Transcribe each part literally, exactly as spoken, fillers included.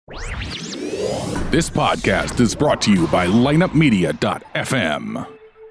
This podcast is brought to you by lineup media dot f m.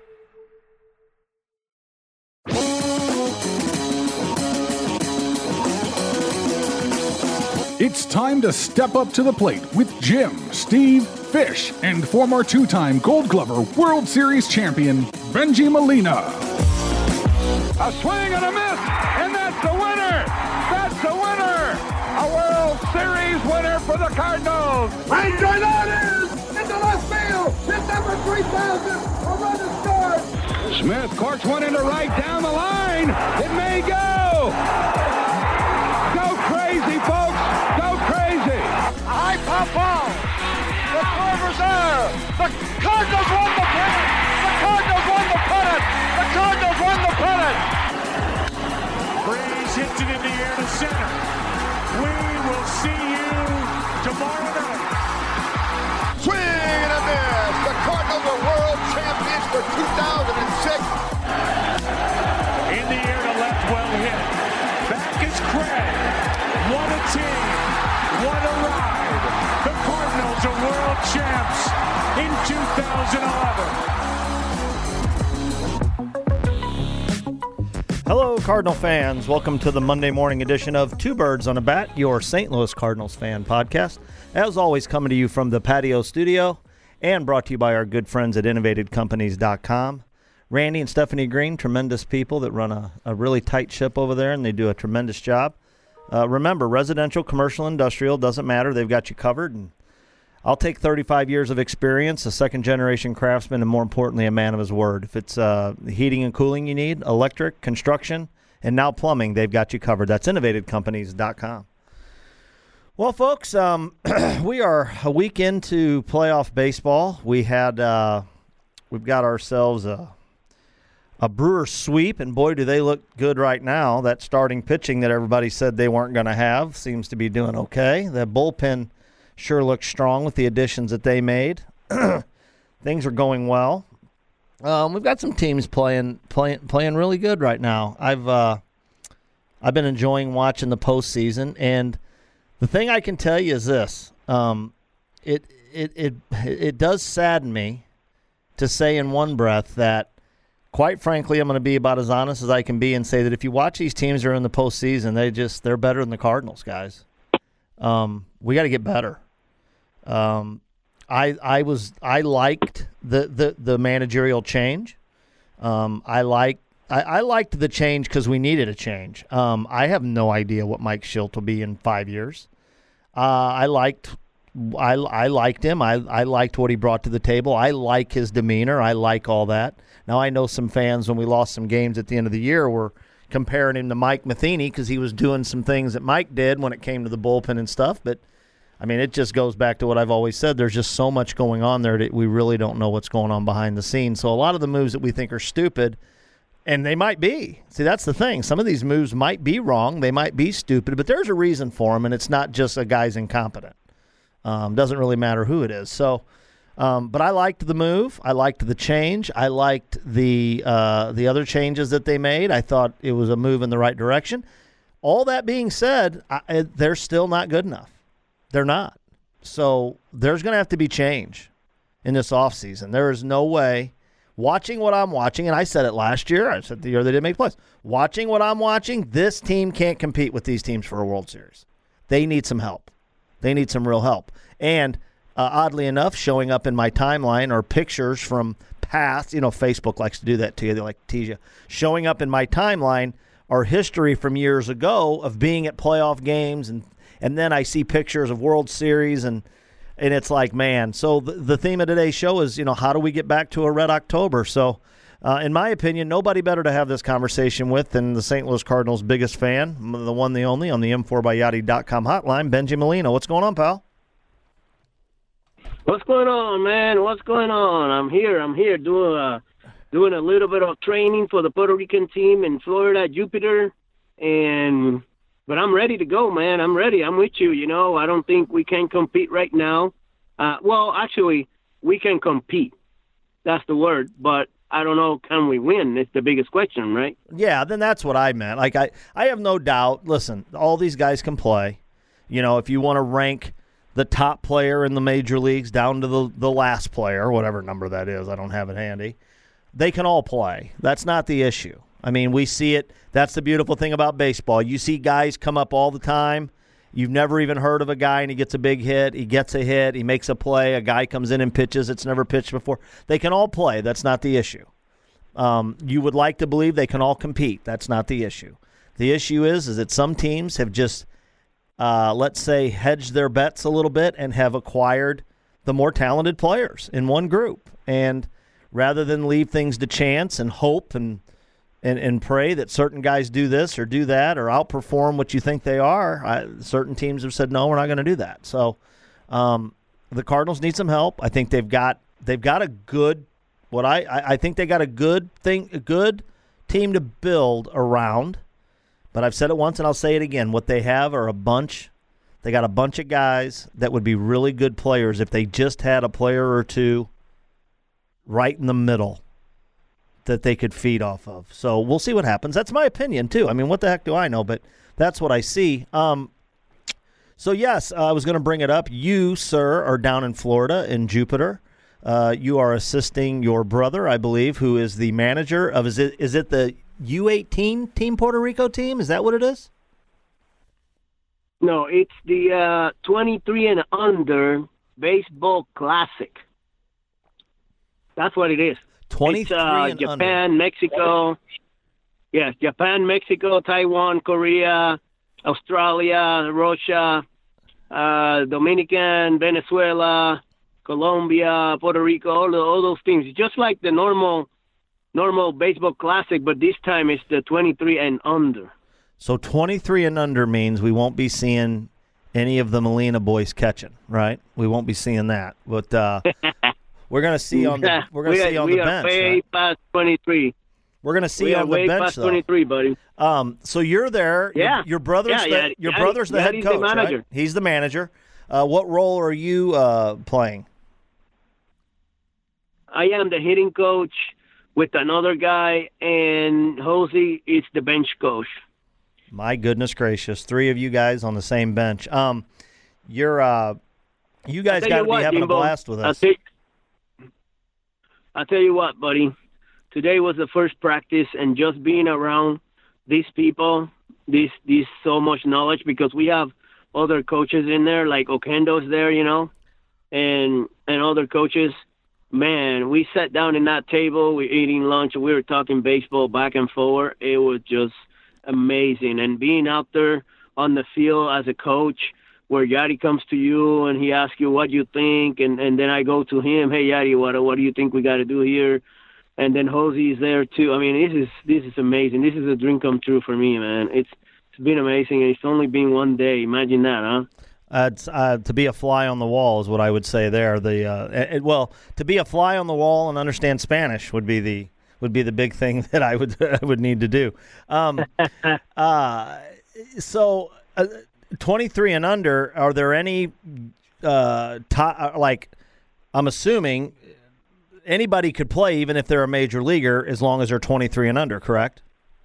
It's time to step up to the plate with Jim, Steve, Fish, and former two-time Gold Glover World Series champion, Benji Molina. A swing and a miss, and that's the winner! That's the winner! A World Series winner for the Cardinals! Right drive out is into left field! Hit number three thousand! A run is scored! Smith corks one into right down the line! It may go! Go crazy, folks! Go crazy! A high pop ball! The Corvers are! The Cardinals won the pennant! The Cardinals won the pennant! The Cardinals won the pennant! Breeze hits it in the air to center. We will see you tomorrow night. Swing and a miss! The Cardinals are world champions for two thousand six. In the air to left, well hit. Back is Craig. What a team. What a ride. The Cardinals are world champs in two thousand eleven. Hello, Cardinal fans. Welcome to the Monday morning edition of Two Birds on a Bat, your Saint Louis Cardinals fan podcast. As always, coming to you from the patio studio and brought to you by our good friends at innovated companies dot com. Randy and Stephanie Green, tremendous people that run a, a really tight ship over there, and they do a tremendous job. Uh, remember, residential, commercial, industrial, doesn't matter. They've got you covered. And I'll take thirty-five years of experience, a second-generation craftsman, and more importantly, a man of his word. If it's uh, heating and cooling you need, electric, construction, and now plumbing, they've got you covered. That's innovated companies dot com. Well, folks, um, we are a week into playoff baseball. We had, uh, we've got ourselves a, a Brewers sweep, and boy, do they look good right now. That starting pitching that everybody said they weren't going to have seems to be doing okay. The bullpen sure looks strong with the additions that they made. Things are going well. Um, we've got some teams playing playing playing really good right now. I've uh, I've been enjoying watching the postseason, and the thing I can tell you is this: um, it it it it does sadden me to say in one breath that, quite frankly, I'm going to be about as honest as I can be and say that if you watch these teams that are in the postseason, they just they're better than the Cardinals, guys. Um, we got to get better. Um, I I was I liked the, the, the managerial change. Um, I like I, I liked the change because we needed a change. Um, I have no idea what Mike Shildt will be in five years. Uh, I liked I I liked him. I I liked what he brought to the table. I like his demeanor. I like all that. Now I know some fans, when we lost some games at the end of the year, were comparing him to Mike Matheny because he was doing some things that Mike did when it came to the bullpen and stuff. But I mean, it just goes back to what I've always said. There's just so much going on there that we really don't know what's going on behind the scenes. So a lot of the moves that we think are stupid, and they might be. See, that's the thing. Some of these moves might be wrong. They might be stupid, but there's a reason for them, and it's not just a guy's incompetent. Um, doesn't really matter who it is. So, um, but I liked the move. I liked the change. I liked the uh, the other changes that they made. I thought it was a move in the right direction. All that being said, I, they're still not good enough. They're not. So there's going to have to be change in this offseason. There is no way. Watching what I'm watching, and I said it last year, I said the year they didn't make the playoffs. Watching what I'm watching, this team can't compete with these teams for a World Series. They need some help. They need some real help. And uh, oddly enough, showing up in my timeline are pictures from past, you know, Facebook likes to do that to you. They like to tease you. Showing up in my timeline are history from years ago of being at playoff games, and And then I see pictures of World Series, and and it's like, man. So the, the theme of today's show is, you know, how do we get back to a red October? So uh, in my opinion, nobody better to have this conversation with than the Saint Louis Cardinals' biggest fan, the one, the only, on the M four by Yachty dot com hotline, Benji Molina. What's going on, pal? What's going on, man? What's going on? I'm here. I'm here doing a, doing a little bit of training for the Puerto Rican team in Florida, Jupiter, and – but I'm ready to go, man. I'm ready. I'm with you, you know. I don't think we can compete right now. Uh, well, actually, we can compete. That's the word. But I don't know, can we win? It's the biggest question, right? Yeah, then that's what I meant. Like, I, I have no doubt. Listen, all these guys can play. You know, if you want to rank the top player in the major leagues down to the, the last player, whatever number that is. I don't have it handy. They can all play. That's not the issue. I mean, we see it. That's the beautiful thing about baseball. You see guys come up all the time. You've never even heard of a guy, and he gets a big hit. He gets a hit. He makes a play. A guy comes in and pitches. It's never pitched before. They can all play. That's not the issue. Um, you would like to believe they can all compete. That's not the issue. The issue is, is that some teams have just, uh, let's say, hedged their bets a little bit and have acquired the more talented players in one group. And rather than leave things to chance and hope and And, and pray that certain guys do this or do that or outperform what you think they are, I, certain teams have said, no, we're not going to do that. So um, the Cardinals need some help. I think they've got they've got a good what I, I, I think they got a good thing a good team to build around. But I've said it once and I'll say it again. What they have are a bunch. They got a bunch of guys that would be really good players if they just had a player or two right in the middle that they could feed off of. So we'll see what happens. That's my opinion, too. I mean, what the heck do I know? But that's what I see. Um, so, yes, uh, I was going to bring it up. You, sir, are down in Florida in Jupiter. Uh, you are assisting your brother, I believe, who is the manager of, is it is it the U eighteen Team Puerto Rico team? Is that what it is? No, it's the uh, twenty-three and under baseball classic. That's what it is. twenty-three it's, uh, and Japan, under. Mexico. Yes, Japan, Mexico, Taiwan, Korea, Australia, Russia, uh, Dominican, Venezuela, Colombia, Puerto Rico, all, the, all those teams. Just like the normal normal baseball classic, but this time it's the twenty-three and under. So twenty-three and under means we won't be seeing any of the Molina boys catching, right? We won't be seeing that. But uh, we're going to see on the we're going to see are, on we the are bench. way Right? past twenty-three. We're going to see we on are the way bench past though. twenty-three, buddy. Um, so you're there. Yeah. Your, your brother's Yeah, the, yeah, your yeah, brother's the yeah, head he's the coach, manager. right? He's the manager. Uh, what role are you uh, playing? I am the hitting coach with another guy, and Jose is the bench coach. My goodness gracious, three of you guys on the same bench. Um, you're uh, you guys got to be what, having Jimbo, a blast with I'll us. tell, I'll tell you what, buddy. Today was the first practice, and just being around these people, this this so much knowledge, because we have other coaches in there, like Oquendo's there, you know, and and other coaches. Man, we sat down in that table, we eating lunch, and we were talking baseball back and forward. It was just amazing. And being out there on the field as a coach, where Yadi comes to you and he asks you what you think, and, and then I go to him, hey, Yadi, what what do you think we got to do here? And then Jose is there too. I mean, this is this is amazing. This is a dream come true for me, man. It's it's been amazing, and it's only been one day. Imagine that, huh? Uh, it's, uh, to be a fly on the wall is what I would say there. The uh, it, well, to be a fly on the wall and understand Spanish would be the would be the big thing that I would I would need to do. Um, uh, so, uh, twenty-three and under. Are there any uh, to, like? I'm assuming anybody could play, even if they're a major leaguer, as long as they're twenty-three and under. Correct?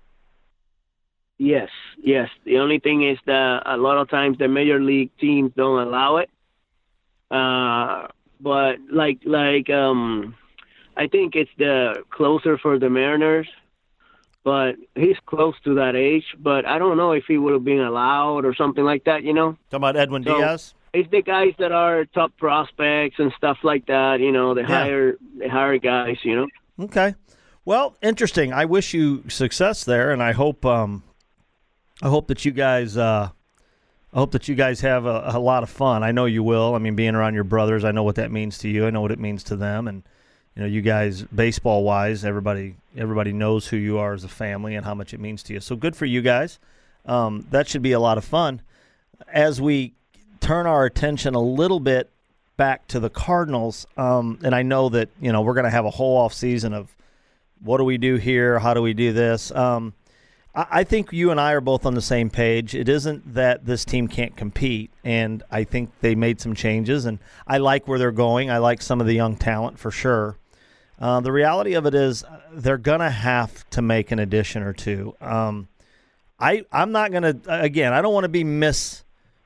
Yes, yes. The only thing is that a lot of times the major league teams don't allow it. Uh, but like like um, I think it's the closer for the Mariners, but he's close to that age. But I don't know if he would have been allowed or something like that. You know, Talking about Edwin So- Diaz. it's the guys that are top prospects and stuff like that. You know, the Yeah. higher the higher guys. You know. Okay. Well, interesting. I wish you success there, and I hope um, I hope that you guys uh, I hope that you guys have a, a lot of fun. I know you will. I mean, being around your brothers, I know what that means to you. I know what it means to them, and you know, you guys, baseball wise, everybody everybody knows who you are as a family and how much it means to you. So good for you guys. Um, that should be a lot of fun. As we turn our attention a little bit back to the Cardinals, um, and I know that you know we're going to have a whole off season of what do we do here, how do we do this. Um, I, I think you and I are both on the same page. It isn't that this team can't compete, and I think they made some changes, and I like where they're going. I like some of the young talent for sure. Uh, the reality of it is they're going to have to make an addition or two. Um, I, I'm not going to, again, I don't want to be mis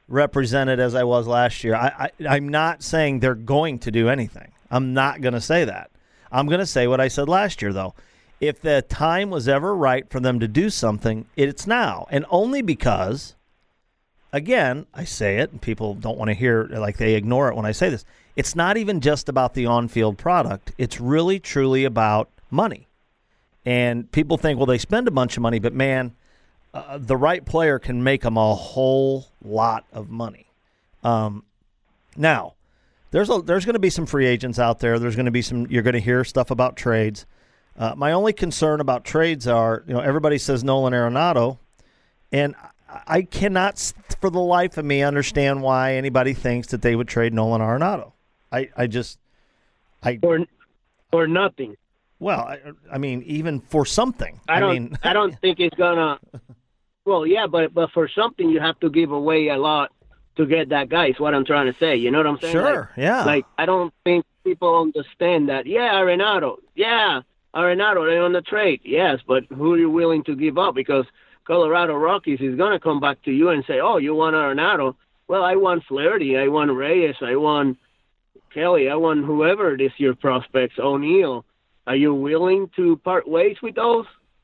represented as I was last year. I, I, I'm not saying they're going to do anything. I'm not going to say that. I'm going to say what I said last year, though. If the time was ever right for them to do something, it's now. And only because, again, I say it, and people don't want to hear, like they ignore it when I say this. It's not even just about the on-field product. It's really, truly about money. And people think, well, they spend a bunch of money, but, man, uh, the right player can make them a whole lot of money. Um, now, there's a, there's going to be some free agents out there. There's going to be some – you're going to hear stuff about trades. Uh, my only concern about trades are, you know, everybody says Nolan Arenado, and I cannot, for the life of me, understand why anybody thinks that they would trade Nolan Arenado. I, I just, I or or nothing. Well, I, I mean, even for something. I don't. I, mean, I don't think it's gonna. Well, yeah, but but for something you have to give away a lot to get that guy. Is what I'm trying to say. You know what I'm saying? Sure. Like, yeah. Like I don't think people understand that. Yeah, Arenado. Yeah. Arenado, they on the trade, yes, but who are you willing to give up? Because Colorado Rockies is going to come back to you and say, oh, you want Arenado? Well, I want Flaherty, I want Reyes, I want Kelly, I want whoever this year prospects, O'Neill. Are you willing to part ways with those?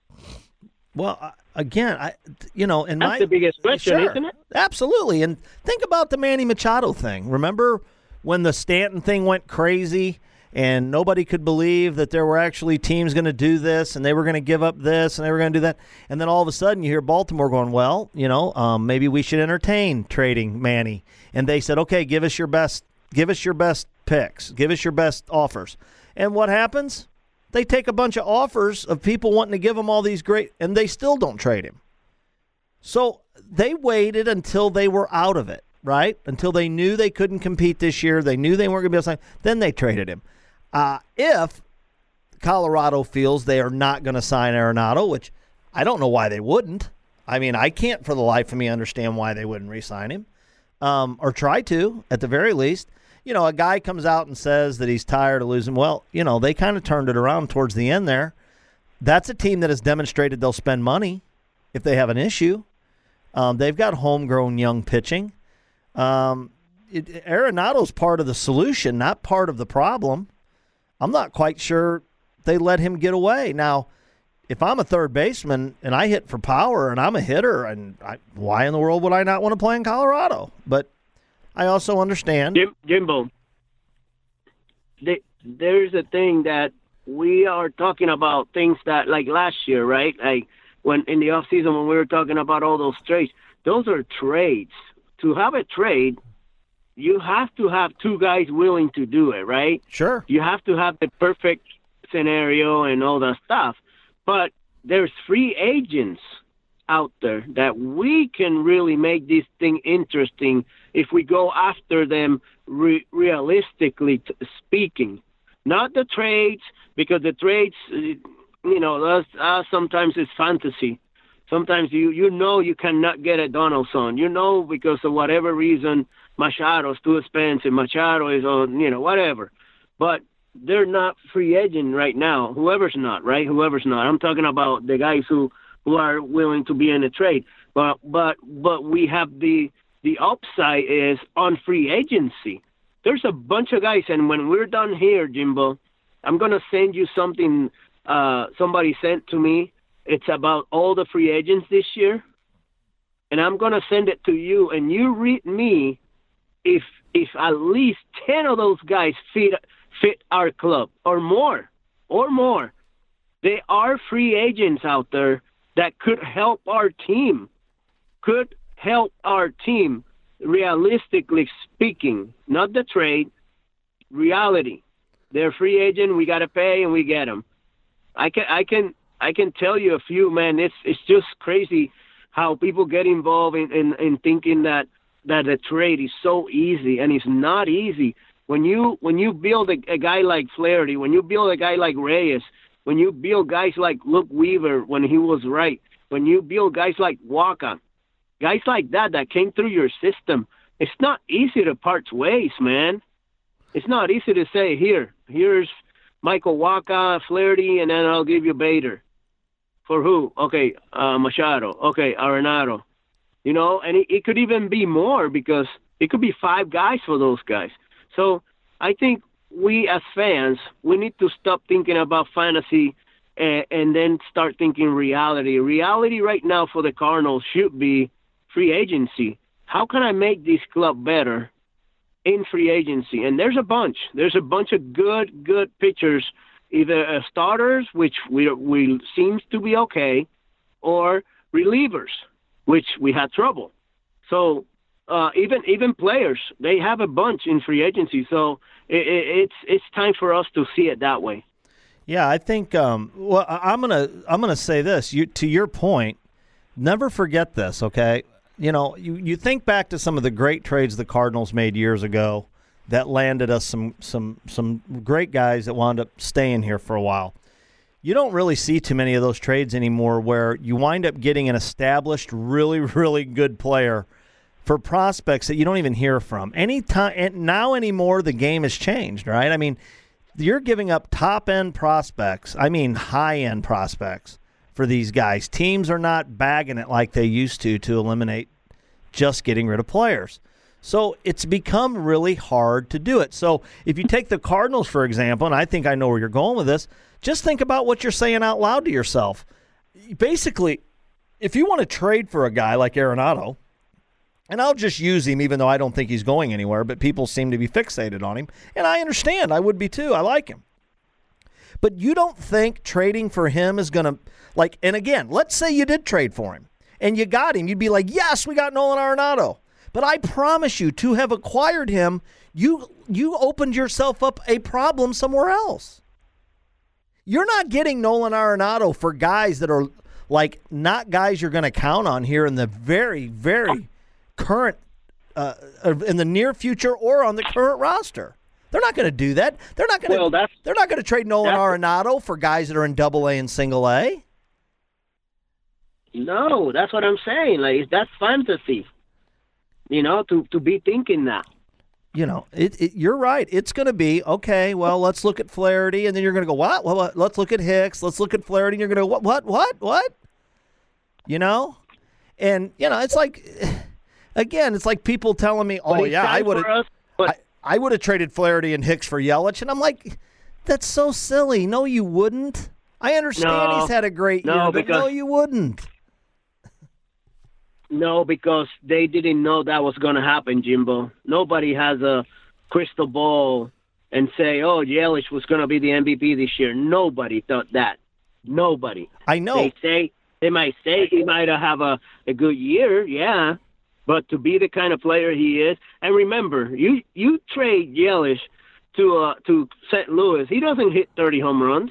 Well, again, I, you know, in That's my, the biggest question, sure, isn't it? Absolutely. And think about the Manny Machado thing. Remember when the Stanton thing went crazy? And nobody could believe that there were actually teams going to do this, and they were going to give up this, and they were going to do that. And then all of a sudden you hear Baltimore going, well, you know, um, maybe we should entertain trading Manny. And they said, okay, give us your best, give us your best picks, give us your best offers. And what happens? They take a bunch of offers of people wanting to give them all these great, and they still don't trade him. So they waited until they were out of it, right? Until they knew they couldn't compete this year. They knew they weren't going to be able to sign. Then they traded him. Uh, if Colorado feels they are not going to sign Arenado, which I don't know why they wouldn't. I mean, I can't for the life of me understand why they wouldn't re-sign him um, or try to, at the very least. You know, a guy comes out and says that he's tired of losing. Well, you know, they kind of turned it around towards the end there. That's a team that has demonstrated they'll spend money if they have an issue. Um, they've got homegrown young pitching. Um, it, Arenado's part of the solution, not part of the problem. I'm not quite sure they let him get away. Now, if I'm a third baseman and I hit for power and I'm a hitter, and I, why in the world would I not want to play in Colorado? But I also understand. Jim, Jimbo, they, there's a thing that we are talking about things that, like last year, right? Like when in the offseason when we were talking about all those trades, those are trades. To have a trade, you have to have two guys willing to do it, right? Sure. You have to have the perfect scenario and all that stuff. But there's free agents out there that we can really make this thing interesting if we go after them re- realistically t- speaking. Not the trades, because the trades, you know, that's, uh, sometimes it's fantasy. Sometimes you, you know you cannot get a Donaldson. You know because of whatever reason – Machado's too expensive. Machado is on, you know, whatever. But they're not free agent right now. Whoever's not, right? Whoever's not. I'm talking about the guys who, who are willing to be in a trade. But but but we have the the upside is on free agency. There's a bunch of guys, and when we're done here, Jimbo, I'm gonna send you something. Uh, somebody sent to me. It's about all the free agents this year, and I'm gonna send it to you, and you read me. If if at least ten of those guys fit fit our club or more, or more, there are free agents out there that could help our team, could help our team, realistically speaking, not the trade, reality. They're free agent, we got to pay, and we get them. I can I can I can tell you a few, man. It's it's just crazy how people get involved in in, in thinking that. that the trade is so easy, and it's not easy. When you when you build a, a guy like Flaherty, when you build a guy like Reyes, when you build guys like Luke Weaver when he was right, when you build guys like Waka, guys like that that came through your system, it's not easy to part ways, man. It's not easy to say, here, here's Michael Waka, Flaherty, and then I'll give you Bader. For who? Okay, uh, Machado. Okay, Arenado. you know, and it, it could even be more because it could be five guys for those guys. So I think we as fans, we need to stop thinking about fantasy and, and then start thinking reality. Reality right now for the Cardinals should be free agency. How can I make this club better in free agency? And there's a bunch. There's a bunch of good, good pitchers, either uh, starters, which we we seems to be okay, or relievers, which we had trouble. So uh, even even players, they have a bunch in free agency. So it, it, it's it's time for us to see it that way. Yeah, I think. Um, well, I'm gonna I'm gonna say this. You to your point. Never forget this. Okay, you know you, you think back to some of the great trades the Cardinals made years ago that landed us some some some great guys that wound up staying here for a while. You don't really see too many of those trades anymore where you wind up getting an established, really, really good player for prospects that you don't even hear from. Anytime now anymore, the game has changed, right? I mean, you're giving up top-end prospects, I mean high-end prospects for these guys. Teams are not bagging it like they used to to eliminate just getting rid of players. So it's become really hard to do it. So if you take the Cardinals, for example, and I think I know where you're going with this, just think about what you're saying out loud to yourself. Basically, if you want to trade for a guy like Arenado, and I'll just use him even though I don't think he's going anywhere, but people seem to be fixated on him, and I understand. I would be too. I like him. But you don't think trading for him is going to, like, and again, let's say you did trade for him, and you got him. You'd be like, yes, we got Nolan Arenado. But I promise you, to have acquired him, you you opened yourself up a problem somewhere else. You're not getting Nolan Arenado for guys that are, like, not guys you're going to count on here in the very, very current, uh, in the near future or on the current roster. They're not going to do that. They're not going to. Well, they're not going to trade Nolan Arenado for guys that are in Double A and Single A. No, that's what I'm saying. Like, that's fantasy. You know, to, to be thinking that. You know, it, it, you're right. It's going to be, okay, well, let's look at Flaherty, and then you're going to go, what? Well, what? Let's look at Hicks. Let's look at Flaherty, and you're going to go, what, what, what, what? You know? And, you know, it's like, again, it's like people telling me, oh, yeah, I would have I, I would have traded Flaherty and Hicks for Yelich. And I'm like, that's so silly. No, you wouldn't. I understand no, he's had a great no, year, but because, no, you wouldn't. No, because they didn't know that was going to happen, Jimbo. Nobody has a crystal ball and say, oh, Yelich was going to be the M V P this year. Nobody thought that. Nobody. I know. They say they might say he might have a, a good year, yeah, but to be the kind of player he is, and remember, you you trade Yelich to uh, to Saint Louis, he doesn't hit thirty home runs.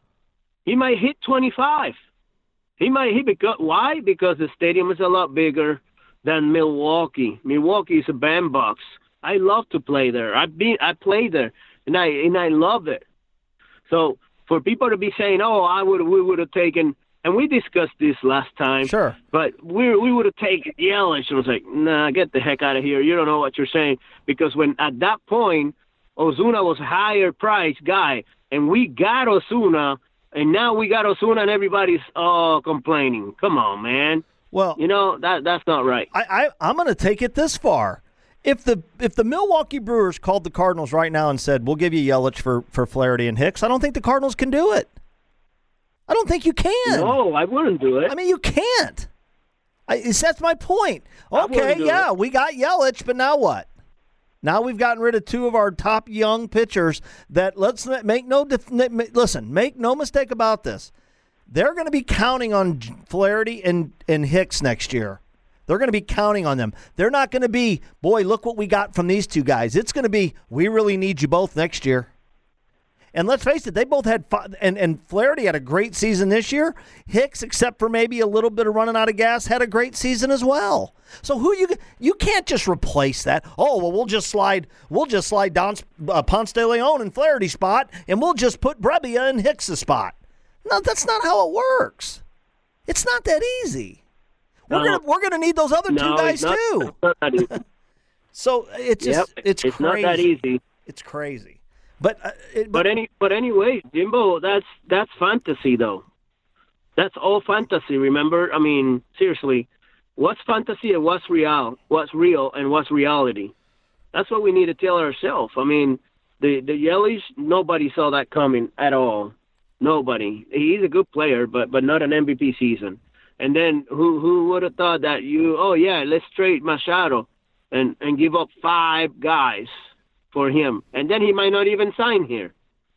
He might hit twenty-five. He might hit because why? Because the stadium is a lot bigger than Milwaukee. Milwaukee is a bandbox. I love to play there. I've been I played there and I and I love it. So for people to be saying, "Oh, I would we would have taken," and we discussed this last time. Sure. But we we would have taken Yelich. And I was like, "Nah, get the heck out of here. You don't know what you're saying." Because when at that point, Ozuna was a higher price guy, and we got Ozuna. And now we got Ozuna and everybody's oh complaining. Come on, man. Well, you know that that's not right. I, I I'm going to take it this far. If the if the Milwaukee Brewers called the Cardinals right now and said we'll give you Yelich for for Flaherty and Hicks, I don't think the Cardinals can do it. I don't think you can. No, I wouldn't do it. I mean, you can't. I, that's my point. Okay, yeah, it. we got Yelich, but now what? Now we've gotten rid of two of our top young pitchers that, let's make no, listen, make no mistake about this. They're going to be counting on Flaherty and, and Hicks next year. They're going to be counting on them. They're not going to be, boy, look what we got from these two guys. It's going to be, we really need you both next year. And let's face it, they both had five, and, and Flaherty had a great season this year. Hicks, except for maybe a little bit of running out of gas, had a great season as well. So who you you can't just replace that. Oh, well, we'll just slide we'll just slide Don uh, Ponce de Leon in Flaherty's spot, and we'll just put Brebbia in Hicks' spot. No, that's not how it works. It's not that easy. No. We're gonna we're gonna need those other no, two guys not, too. It's not that easy. So it's just yep, it's it's crazy. not that easy. It's crazy. But, uh, it, but but any but anyway, Jimbo, that's that's fantasy though. That's all fantasy. Remember, I mean, seriously, What's fantasy and what's real? What's real and what's reality? That's what we need to tell ourselves. I mean, the the Yelich, nobody saw that coming at all. Nobody. He's a good player, but but not an M V P season. And then who who would have thought that you? Oh yeah, let's trade Machado and and give up five guys for him, and then he might not even sign here.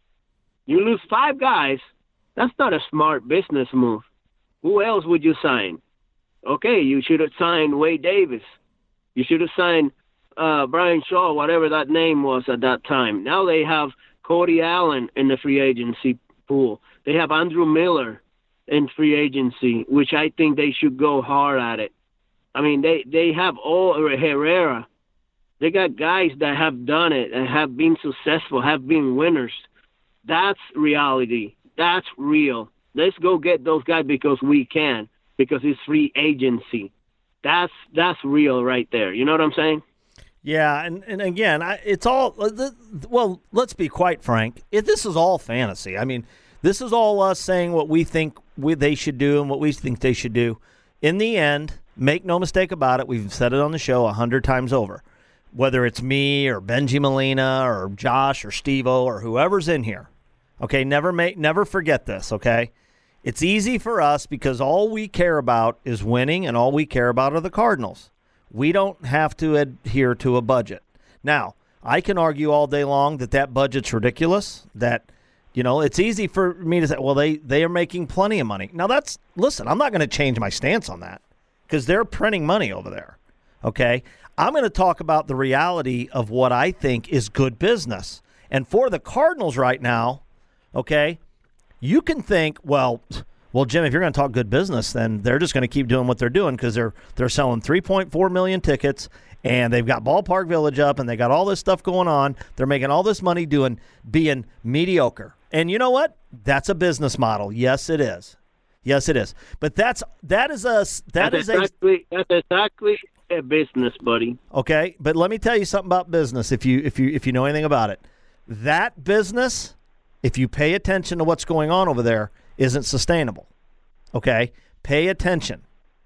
You lose five guys. That's not a smart business move. Who else would you sign? Okay, you should have signed Wade Davis. You should have signed uh, Brian Shaw, whatever that name was at that time. Now they have Cody Allen in the free agency pool. They have Andrew Miller in free agency, which I think they should go hard at it. I mean, they, they have all Herrera. They got guys that have done it and have been successful, have been winners. That's reality. That's real. Let's go get those guys because we can, because it's free agency. That's that's real right there. You know what I'm saying? Yeah, and, and again, I, it's all – well, let's be quite frank. It, this is all fantasy. I mean, this is all us saying what we think we, they should do and what we think they should do. In the end, make no mistake about it, we've said it on the show a hundred times over, whether it's me or Benji Molina or Josh or Steve-O or whoever's in here. Okay, never make, never forget this, okay? It's easy for us because all we care about is winning and all we care about are the Cardinals. We don't have to adhere to a budget. Now, I can argue all day long that that budget's ridiculous, that, you know, it's easy for me to say, well, they, they are making plenty of money. Now, that's, listen, I'm not going to change my stance on that because they're printing money over there, okay? I'm going to talk about the reality of what I think is good business. And for the Cardinals right now, okay, you can think, well, well, Jim, if you're going to talk good business, then they're just going to keep doing what they're doing because they're they're selling three point four million tickets and they've got Ballpark Village up and they got all this stuff going on. They're making all this money doing being mediocre. And you know what? That's a business model. Yes, it is. Yes, it is. But that's that is a that that's is exactly, a that's exactly a business, buddy. Okay, but let me tell you something about business. If you if you if you know anything about it, that business, if you pay attention to what's going on over there, isn't sustainable. Okay? Pay attention.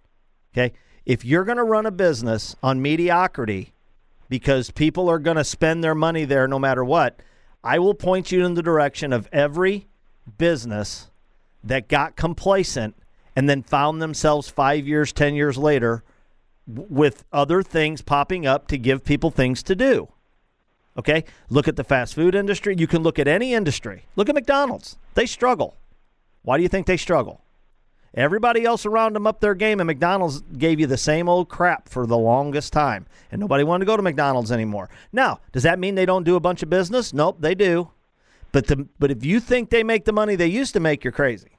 Okay? If you're going to run a business on mediocrity because people are going to spend their money there no matter what, I will point you in the direction of every business that got complacent and then found themselves five years, ten years later with other things popping up to give people things to do. Okay? Look at the fast food industry. You can look at any industry. Look at McDonald's. They struggle. Why do you think they struggle? Everybody else around them up their game, and McDonald's gave you the same old crap for the longest time, and nobody wanted to go to McDonald's anymore. Now, does that mean they don't do a bunch of business? Nope, they do. But the, but if you think they make the money they used to make, you're crazy.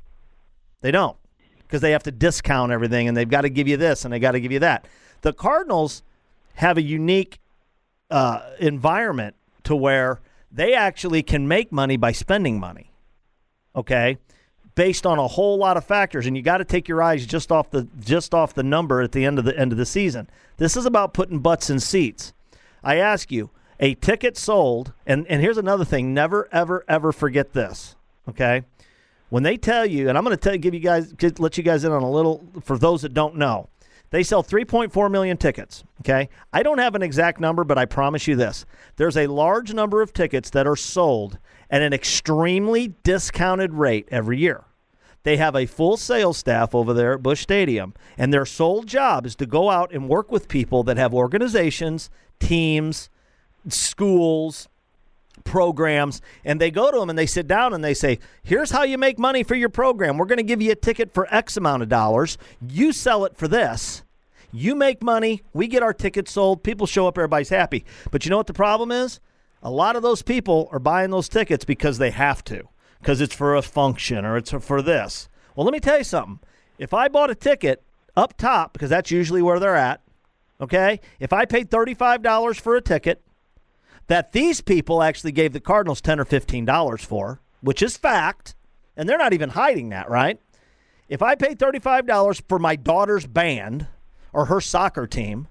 They don't, because they have to discount everything, and they've got to give you this, and they got to give you that. The Cardinals have a unique uh, environment to where they actually can make money by spending money. Okay, based on a whole lot of factors, and you got to take your eyes just off the just off the number at the end of the end of the season. This is about putting butts in seats. I ask you, a ticket sold, and, and here's another thing: never, ever, ever forget this. Okay, when they tell you, and I'm going to tell you, give you guys, let you guys in on a little for those that don't know. They sell three point four million tickets. Okay, I don't have an exact number, but I promise you this: there's a large number of tickets that are sold at an extremely discounted rate every year. They have a full sales staff over there at Busch Stadium, and their sole job is to go out and work with people that have organizations, teams, schools, programs, and they go to them and they sit down and they say, here's how you make money for your program. We're going to give you a ticket for X amount of dollars. You sell it for this. You make money. We get our tickets sold. People show up. Everybody's happy. But you know what the problem is? A lot of those people are buying those tickets because they have to, because it's for a function or it's for this. Well, let me tell you something. If I bought a ticket up top, because that's usually where they're at, okay, if I paid thirty-five dollars for a ticket that these people actually gave the Cardinals ten dollars or fifteen dollars for, which is fact, and they're not even hiding that, right? If I paid thirty-five dollars for my daughter's band or her soccer team,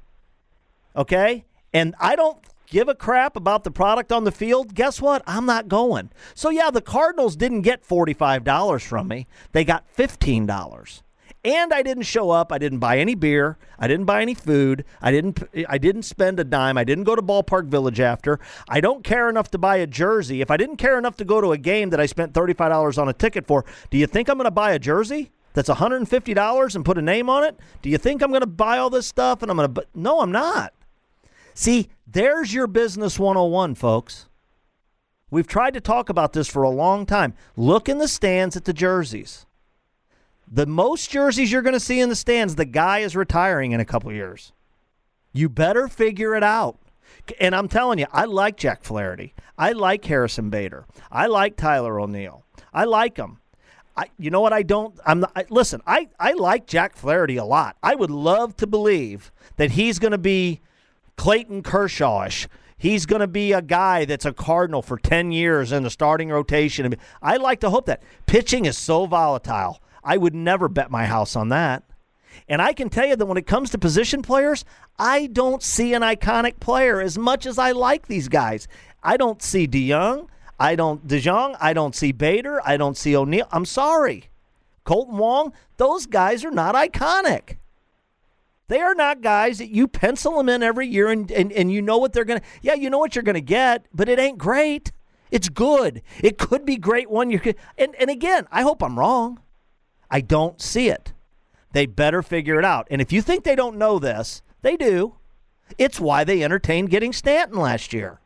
okay, and I don't give a crap about the product on the field, guess what? I'm not going. So, yeah, the Cardinals didn't get forty-five dollars from me. They got fifteen dollars. And I didn't show up. I didn't buy any beer. I didn't buy any food. I didn't I didn't spend a dime. I didn't go to Ballpark Village after. I don't care enough to buy a jersey. If I didn't care enough to go to a game that I spent thirty-five dollars on a ticket for, do you think I'm going to buy a jersey that's one hundred fifty dollars and put a name on it? Do you think I'm going to buy all this stuff and I'm going to – no, I'm not. See, there's your business one oh one, folks. We've tried to talk about this for a long time. Look in the stands at the jerseys. The most jerseys you're going to see in the stands, the guy is retiring in a couple years. You better figure it out. And I'm telling you, I like Jack Flaherty. I like Harrison Bader. I like Tyler O'Neill. I like them. I, you know what I don't? I'm not, I, listen, I, I like Jack Flaherty a lot. I would love to believe that he's going to be Clayton Kershaw-ish. He's going to be a guy that's a Cardinal for ten years in the starting rotation. I like to hope that. Pitching is so volatile. I would never bet my house on that. And I can tell you that when it comes to position players, I don't see an iconic player as much as I like these guys. I don't see DeJong. I don't DeJong. I don't see Bader. I don't see O'Neill. I'm sorry. Colton Wong, those guys are not iconic. They are not guys that you pencil them in every year and, and, and you know what they're going to – yeah, you know what you're going to get, but it ain't great. It's good. It could be great one year. And, and again, I hope I'm wrong. I don't see it. They better figure it out. And if you think they don't know this, they do. It's why they entertained getting Stanton last year.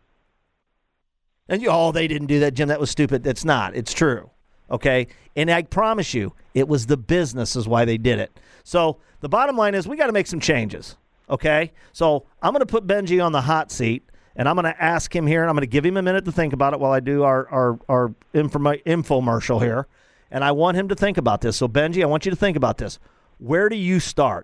And you, oh, they didn't do that, Jim. That was stupid. It's not. It's true. Okay? And I promise you, it was the business is why they did it. So the bottom line is we got to make some changes. Okay? So I'm going to put Benji on the hot seat, and I'm going to ask him here, and I'm going to give him a minute to think about it while I do our, our, our informa- infomercial here. And I want him to think about this. So, Benji, I want you to think about this. Where do you start?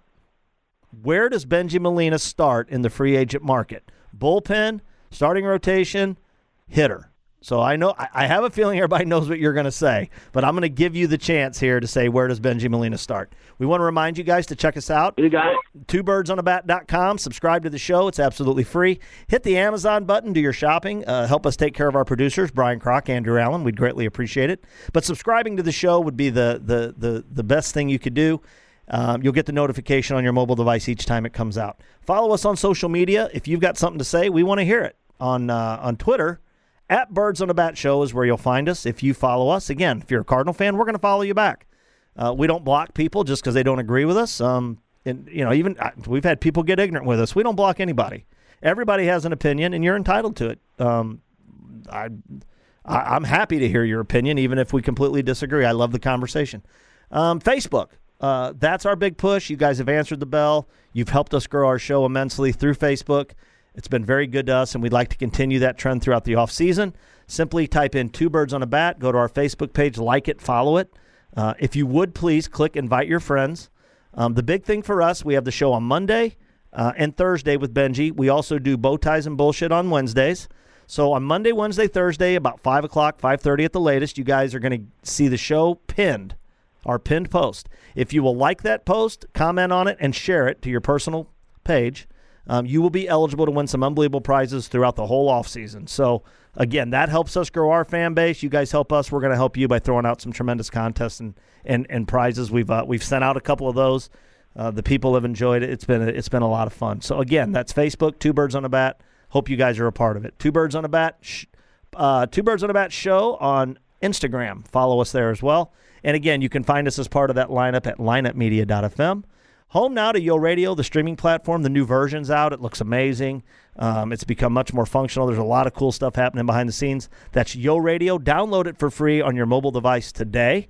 Where does Benji Molina start in the free agent market? Bullpen, starting rotation, hitter. So I know I have a feeling everybody knows what you're going to say, but I'm going to give you the chance here to say, where does Benji Molina start? We want to remind you guys to check us out. You got it. two birds on a bat dot com. Subscribe to the show. It's absolutely free. Hit the Amazon button. Do your shopping. Uh, help us take care of our producers, Brian Kroc, Andrew Allen. We'd greatly appreciate it. But subscribing to the show would be the the the, the best thing you could do. Um, you'll get the notification on your mobile device each time it comes out. Follow us on social media. If you've got something to say, we want to hear it. On uh, on Twitter, at Birds on a Bat Show is where you'll find us. If you follow us, again, if you're a Cardinal fan, we're going to follow you back. Uh, we don't block people just because they don't agree with us. Um, and you know, even uh, we've had people get ignorant with us. We don't block anybody. Everybody has an opinion, and you're entitled to it. Um, I, I, I'm happy to hear your opinion, even if we completely disagree. I love the conversation. Um, Facebook. Uh, that's our big push. You guys have answered the bell. You've helped us grow our show immensely through Facebook. It's been very good to us, and we'd like to continue that trend throughout the offseason. Simply type in Two Birds on a Bat, go to our Facebook page, like it, follow it. Uh, if you would, please click invite your friends. Um, the big thing for us, we have the show on Monday uh, and Thursday with Benji. We also do Bow Ties and Bullshit on Wednesdays. So on Monday, Wednesday, Thursday, about five o'clock, five thirty at the latest, you guys are going to see the show pinned, our pinned post. If you will like that post, comment on it, and share it to your personal page, Um, you will be eligible to win some unbelievable prizes throughout the whole offseason. So, again, that helps us grow our fan base. You guys help us. We're going to help you by throwing out some tremendous contests and and, and prizes. We've uh, we've sent out a couple of those. Uh, the people have enjoyed it. It's been a, it's been a lot of fun. So, again, that's Facebook, Two Birds on a Bat. Hope you guys are a part of it. Two Birds on a Bat, sh- uh, Two Birds on a Bat show on Instagram. Follow us there as well. And, again, you can find us as part of that lineup at lineup media dot f m. Home now to Yo Radio, the streaming platform. The new version's out. It looks amazing. Um, it's become much more functional. There's a lot of cool stuff happening behind the scenes. That's Yo Radio. Download it for free on your mobile device today.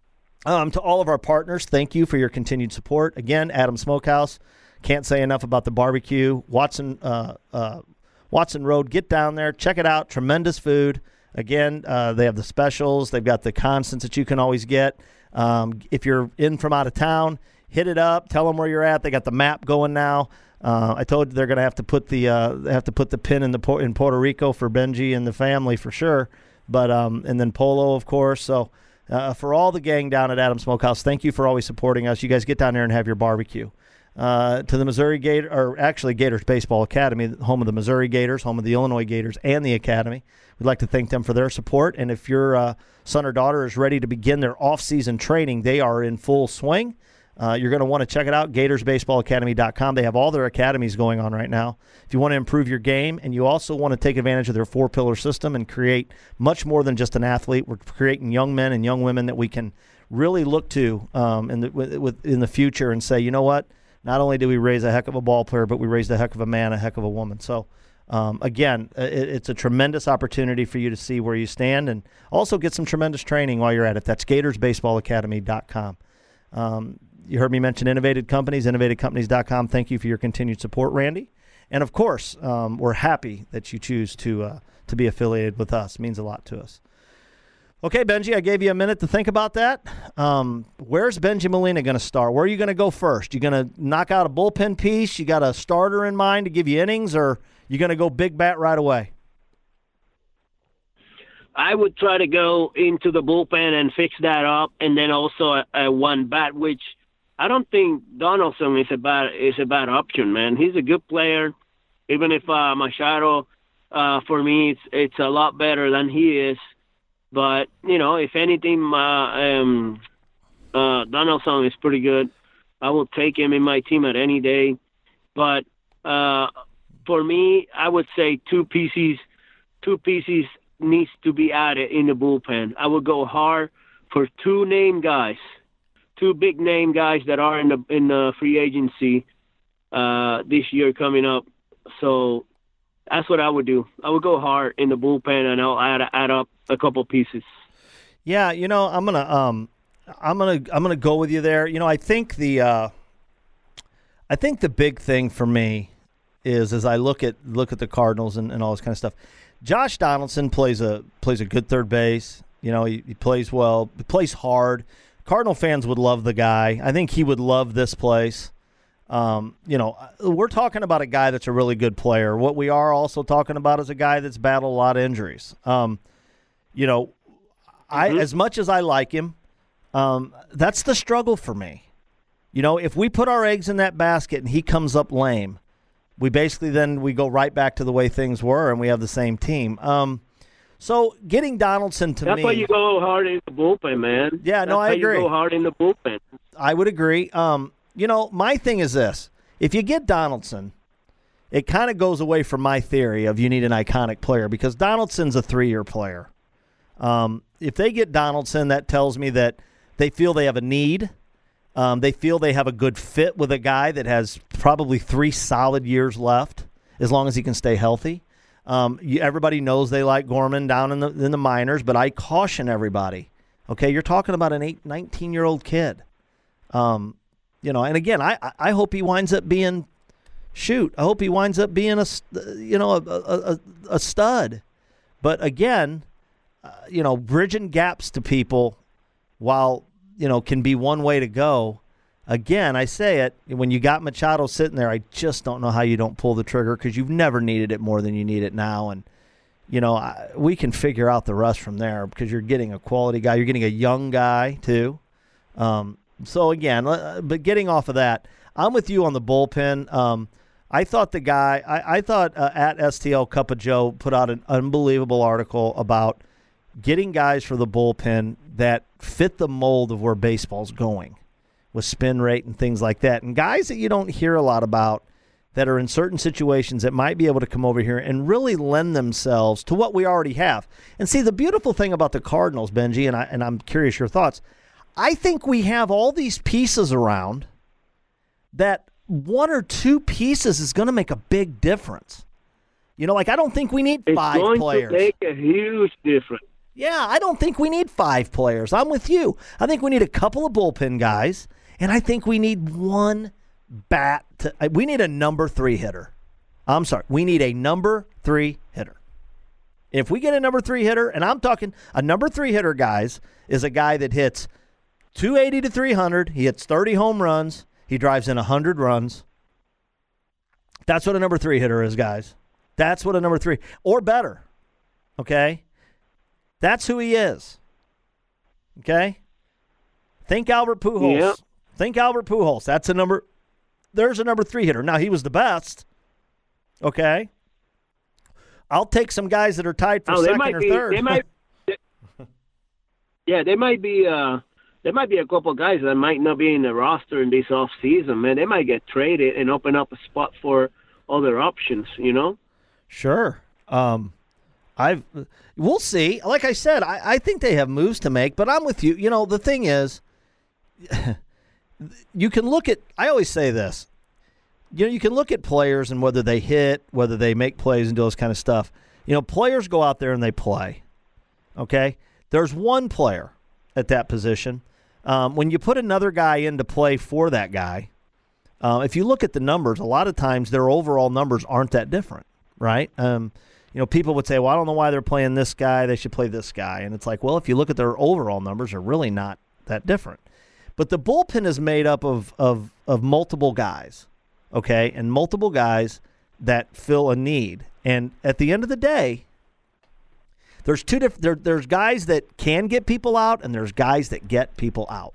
Um, to all of our partners, thank you for your continued support. Again, Adam Smokehouse. Can't say enough about the barbecue. Watson uh, uh, Watson Road. Get down there. Check it out. Tremendous food. Again, uh, they have the specials. They've got the constants that you can always get. Um, if you're in from out of town, hit it up. Tell them where you're at. They got the map going now. Uh, I told you they're going to have to put the uh, they have to put the pin in the in Puerto Rico for Benji and the family for sure. But um, and then Polo, of course. So uh, for all the gang down at Adam Smokehouse, thank you for always supporting us. You guys get down there and have your barbecue. Uh, to the Missouri Gator, or actually Gators Baseball Academy, home of the Missouri Gators, home of the Illinois Gators, and the Academy. We'd like to thank them for their support. And if your uh, son or daughter is ready to begin their off-season training, they are in full swing. Uh, you're going to want to check it out, gators baseball academy dot com. They have all their academies going on right now. If you want to improve your game and you also want to take advantage of their four-pillar system and create much more than just an athlete, we're creating young men and young women that we can really look to um, in, the, with, with, in the future and say, you know what, not only did we raise a heck of a ball player, but we raised a heck of a man, a heck of a woman. So, um, again, it, it's a tremendous opportunity for you to see where you stand and also get some tremendous training while you're at it. That's gators baseball academy dot com. Um, You heard me mention Innovative Companies, innovative companies dot com. Thank you for your continued support, Randy. And, of course, um, we're happy that you choose to uh, to be affiliated with us. It means a lot to us. Okay, Benji, I gave you a minute to think about that. Um, where's Benji Molina going to start? Where are you going to go first? You going to knock out a bullpen piece? You got a starter in mind to give you innings, or you going to go big bat right away? I would try to go into the bullpen and fix that up, and then also a, a one bat, which – I don't think Donaldson is a bad is a bad option, man. He's a good player. Even if uh, Machado, uh, for me, it's it's a lot better than he is. But you know, if anything, uh, um, uh, Donaldson is pretty good. I will take him in my team at any day. But uh, for me, I would say two pieces, two pieces needs to be added in the bullpen. I would go hard for two name guys. Two big name guys that are in the in the free agency uh, this year coming up. So that's what I would do. I would go hard in the bullpen, and I'll add add up a couple pieces. Yeah, you know, I'm gonna um, I'm gonna I'm gonna go with you there. You know, I think the uh, I think the big thing for me is as I look at look at the Cardinals and, and all this kind of stuff. Josh Donaldson plays a plays a good third base. You know, he, he plays well. He plays hard. Cardinal fans would love the guy. I think he would love this place. Um, you know, we're talking about a guy that's a really good player. What we are also talking about is a guy that's battled a lot of injuries. Um, you know, mm-hmm. I as much as I like him, um, that's the struggle for me. You know, if we put our eggs in that basket and he comes up lame, we basically then we go right back to the way things were and we have the same team. Um So getting Donaldson to That's me. That's why you go hard in the bullpen, man. Yeah, no, That's I agree. You go hard in the bullpen. I would agree. Um, you know, my thing is this: if you get Donaldson, it kind of goes away from my theory of you need an iconic player because Donaldson's a three-year player. Um, if they get Donaldson, that tells me that they feel they have a need. Um, they feel they have a good fit with a guy that has probably three solid years left, as long as he can stay healthy. Um, you, everybody knows they like Gorman down in the in the minors, but I caution everybody. Okay, you're talking about an eight, nineteen-year-old kid. Um, you know, and again, I I hope he winds up being, shoot, I hope he winds up being a you know a a, a stud. But again, uh, you know, bridging gaps to people, while you know can be one way to go. Again, I say it, when you got Machado sitting there, I just don't know how you don't pull the trigger because you've never needed it more than you need it now. And, you know, I, we can figure out the rest from there because you're getting a quality guy. You're getting a young guy, too. Um, so, again, but getting off of that, I'm with you on the bullpen. Um, I thought the guy, I, I thought uh, at S T L Cup of Joe put out an unbelievable article about getting guys for the bullpen that fit the mold of where baseball's going, with spin rate and things like that. And guys that you don't hear a lot about that are in certain situations that might be able to come over here and really lend themselves to what we already have. And see, the beautiful thing about the Cardinals, Benji, and, I, and I'm curious your thoughts, I think we have all these pieces around that one or two pieces is going to make a big difference. You know, like I don't think we need it's five going players. To make a huge difference. Yeah, I don't think we need five players. I'm with you. I think we need a couple of bullpen guys. And I think we need one bat. To, we need a number three hitter. I'm sorry. We need a number three hitter. If we get a number three hitter, and I'm talking a number three hitter, guys, is a guy that hits two eighty to three hundred. He hits thirty home runs. He drives in one hundred runs. That's what a number three hitter is, guys. That's what a number three, or better. Okay? That's who he is. Okay? Think Albert Pujols. Yep. Think Albert Pujols. That's a number. There's a number three hitter. Now, he was the best. Okay? I'll take some guys that are tied for oh, second or be, third. They might, they, yeah, they might be uh, there might be a couple of guys that might not be in the roster in this off season, man. They might get traded and open up a spot for other options, you know? Sure. Um, I've we'll see. Like I said, I, I think they have moves to make, but I'm with you. You know, the thing is, you can look at, I always say this, you know, you can look at players and whether they hit, whether they make plays and do this kind of stuff. You know, players go out there and they play, okay? There's one player at that position. Um, when you put another guy in to play for that guy, uh, if you look at the numbers, a lot of times their overall numbers aren't that different, right? Um, you know, people would say, well, I don't know why they're playing this guy. They should play this guy. And it's like, well, if you look at their overall numbers, they're really not that different. But the bullpen is made up of of of multiple guys, okay, and multiple guys that fill a need. And at the end of the day, there's two different. There, there's guys that can get people out, and there's guys that get people out,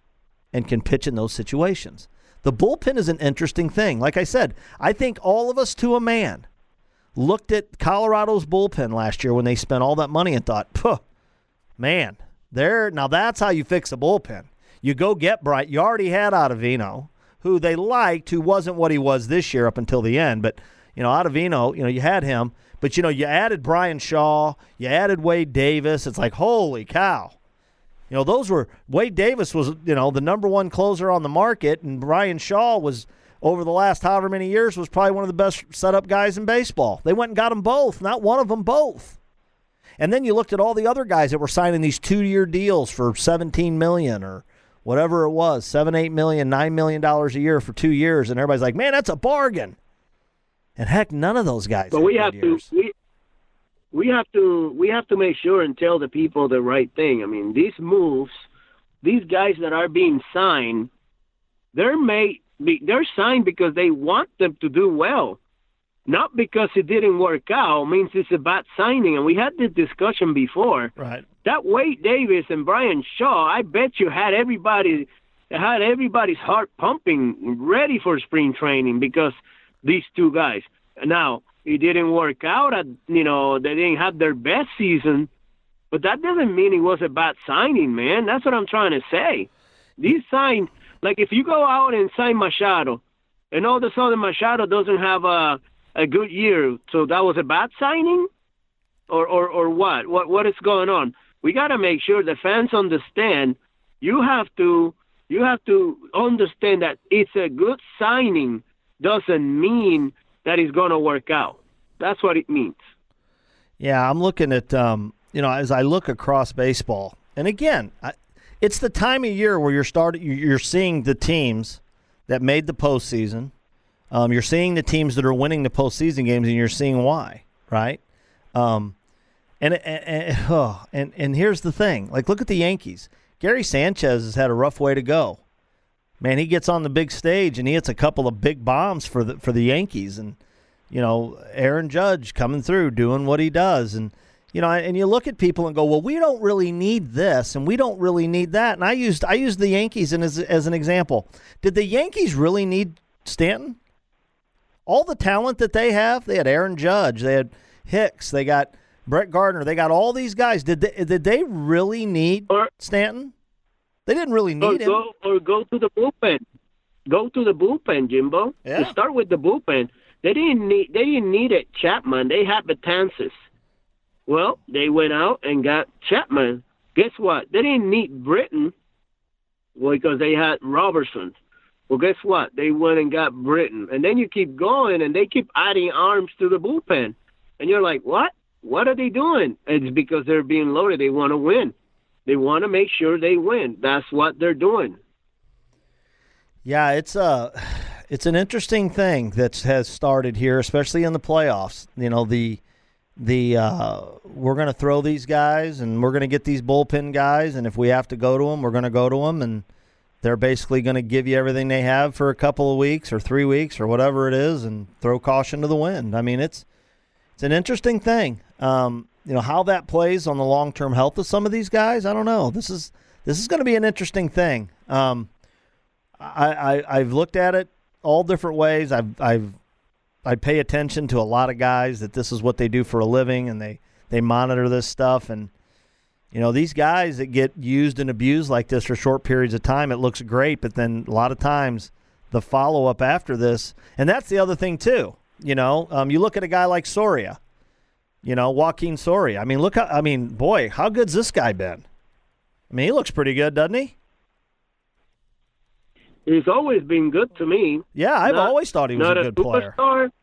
and can pitch in those situations. The bullpen is an interesting thing. Like I said, I think all of us to a man looked at Colorado's bullpen last year when they spent all that money and thought, "Puh, man, there. Now that's how you fix a bullpen. You go get Bryant. You already had Ottavino, who they liked, who wasn't what he was this year up until the end. But, you know, Ottavino, you know, you had him. But, you know, you added Brian Shaw. You added Wade Davis. It's like, holy cow. You know, those were – Wade Davis was, you know, the number one closer on the market, and Brian Shaw was, over the last however many years, was probably one of the best setup guys in baseball. They went and got them both, not one of them, both. And then you looked at all the other guys that were signing these two-year deals for seventeen million dollars or – whatever it was, seven, eight million, nine million dollars a year for two years, and everybody's like, "Man, that's a bargain." And heck, none of those guys. But we have to, we, we have to, we have to make sure and tell the people the right thing. I mean, these moves, these guys that are being signed, they're made, they're signed because they want them to do well, not because it didn't work out. Means it's a bad signing, and we had this discussion before. Right. That Wade Davis and Brian Shaw, I bet you had everybody had everybody's heart pumping, ready for spring training because these two guys. Now, it didn't work out. At, you know, they didn't have their best season, but that doesn't mean it was a bad signing, man. That's what I'm trying to say. These sign, like if you go out and sign Machado, and all of a sudden Machado doesn't have a a good year, so that was a bad signing, or or or what? What what is going on? We got to make sure the fans understand. You have to you have to understand that it's a good signing doesn't mean that it's going to work out. That's what it means. Yeah, I'm looking at um, you know, as I look across baseball, and again, I, it's the time of year where you're starting. You're seeing the teams that made the postseason. Um, you're seeing the teams that are winning the postseason games, and you're seeing why, right? Um, And and, and oh, and and here's the thing. Like, look at the Yankees. Gary Sanchez has had a rough way to go. Man, he gets on the big stage and he hits a couple of big bombs for the for the Yankees. And, you know, Aaron Judge coming through, doing what he does. And, you know, and you look at people and go, well, we don't really need this and we don't really need that. And I used I used the Yankees as, as an example. Did the Yankees really need Stanton? All the talent that they have, they had Aaron Judge, they had Hicks, they got Brett Gardner, they got all these guys. Did they, did they really need or, Stanton? They didn't really need or go, him. Or go to the bullpen. Go to the bullpen, Jimbo. Yeah. To start with the bullpen. They didn't need they didn't need it Chapman. They had Betances. Well, they went out and got Chapman. Guess what? They didn't need Britton well, because they had Robertson. Well, guess what? They went and got Britton. And then you keep going, and they keep adding arms to the bullpen. And you're like, what? What are they doing? It's because they're being loaded. They want to win. They want to make sure they win. That's what they're doing. Yeah, it's a, it's an interesting thing that has started here, especially in the playoffs. You know, the the uh, we're going to throw these guys, and we're going to get these bullpen guys, and if we have to go to them, we're going to go to them, and they're basically going to give you everything they have for a couple of weeks or three weeks or whatever it is, and throw caution to the wind. I mean, it's it's an interesting thing. Um, you know, how that plays on the long-term health of some of these guys, I don't know. This is this is going to be an interesting thing. Um, I, I I've looked at it all different ways. I've I've I pay attention to a lot of guys that this is what they do for a living, and they, they monitor this stuff. And You know, these guys that get used and abused like this for short periods of time, it looks great, but then a lot of times the follow-up after this, and that's the other thing too. You know, um, you look at a guy like Soria, you know, Joaquin Soria. I mean, look, how, I mean, boy, how good's this guy been? I mean, he looks pretty good, doesn't he? He's always been good to me. Yeah, I've not, always thought he was a good a player.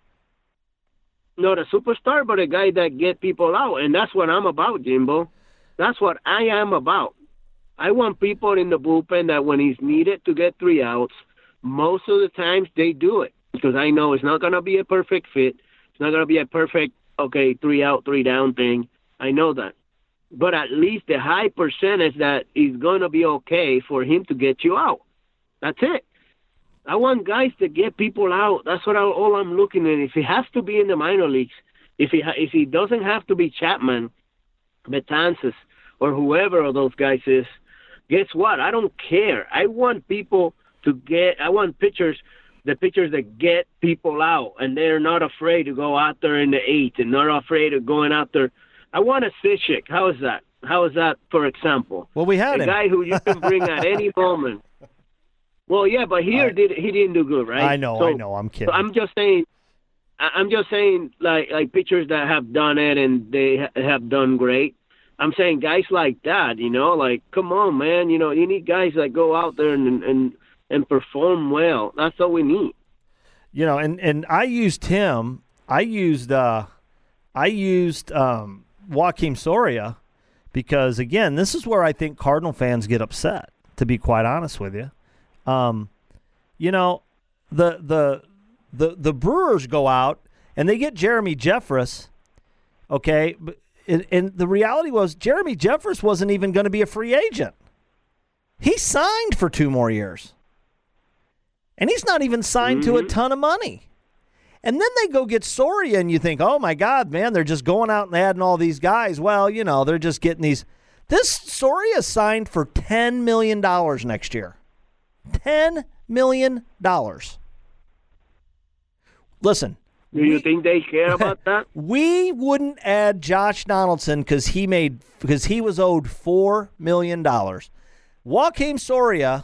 Not a superstar, but a guy that get people out, and that's what I'm about, Jimbo. That's what I am about. I want people in the bullpen that when he's needed to get three outs, most of the times they do it because I know it's not going to be a perfect fit. It's not going to be a perfect, okay, three out, three down thing. I know that. But at least the high percentage that is going to be okay for him to get you out. That's it. I want guys to get people out. That's what I, all I'm looking at. If he has to be in the minor leagues, if he ha- if he doesn't have to be Chapman, Betances, or whoever of those guys is, guess what? I don't care. I want people to get – I want pitchers, the pitchers that get people out, and they're not afraid to go out there in the eighth and not afraid of going out there. I want a Cishek. How is that? How is that, for example? Well, we had a him. A guy who you can bring at any moment. Well, yeah, but here right. did he didn't do good, right? I know, so, I know. I'm kidding. So I'm just saying – I'm just saying like, like pitchers that have done it and they ha- have done great. I'm saying guys like that, you know, like, come on, man. You know, you need guys that go out there and and, and perform well. That's all we need. You know, and, and I used him. I used uh, I used um, Joaquin Soria because, again, this is where I think Cardinal fans get upset, to be quite honest with you. Um, you know, the the the the Brewers go out and they get Jeremy Jeffress, okay, but And, and the reality was Jeremy Jeffress wasn't even going to be a free agent. He signed for two more years. And he's not even signed mm-hmm. to a ton of money. And then they go get Soria, and you think, oh, my God, man, they're just going out and adding all these guys. Well, you know, they're just getting these. This Soria signed for ten million dollars next year. ten million dollars. Listen. Do you we, think they care about that? We wouldn't add Josh Donaldson because he made because he was owed four million dollars. Joaquin Soria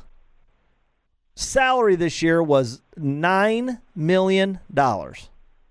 salary this year was nine million dollars.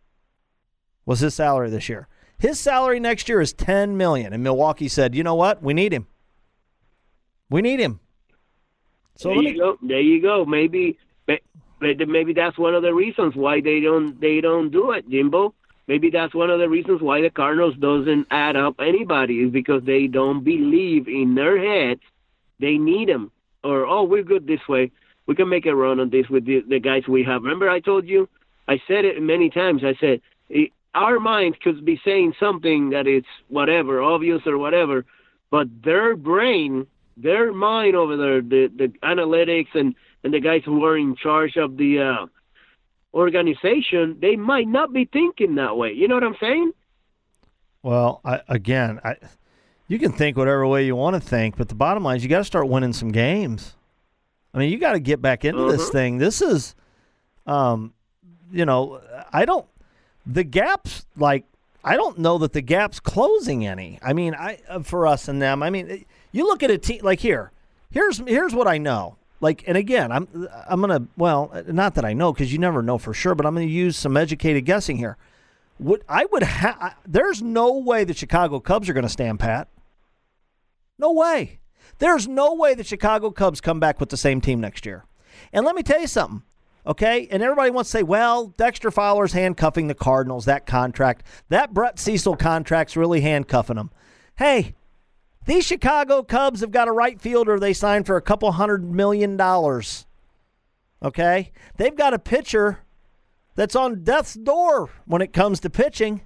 Was his salary this year? His salary next year is ten million dollars. And Milwaukee said, you know what? We need him. We need him. So there let you me, go. There you go. Maybe. Maybe that's one of the reasons why they don't they don't do it, Jimbo. Maybe that's one of the reasons why the Cardinals doesn't add up anybody is because they don't believe in their heads they need them. Or, oh, we're good this way. We can make a run on this with the, the guys we have. Remember I told you? I said it many times. I said our minds could be saying something that is whatever, obvious or whatever, but their brain, their mind over there, the, the analytics and – and the guys who are in charge of the uh, organization, they might not be thinking that way. You know what I'm saying? Well, I, again, I, you can think whatever way you want to think, but the bottom line is you got to start winning some games. I mean, you got to get back into uh-huh. this thing. This is, um, you know, I don't – the gap's like – I don't know that the gap's closing any. I mean, I for us and them, I mean, you look at a team – like here. Here's Here's what I know. Like, and again, I'm I'm gonna well, not that I know because you never know for sure, but I'm gonna use some educated guessing here. Would I would ha- There's no way the Chicago Cubs are gonna stand pat. No way. There's no way the Chicago Cubs come back with the same team next year. And let me tell you something, okay? And everybody wants to say, well, Dexter Fowler's handcuffing the Cardinals. That contract, that Brett Cecil contract's really handcuffing them. Hey. These Chicago Cubs have got a right fielder they signed for a couple hundred million dollars. Okay? They've got a pitcher that's on death's door when it comes to pitching.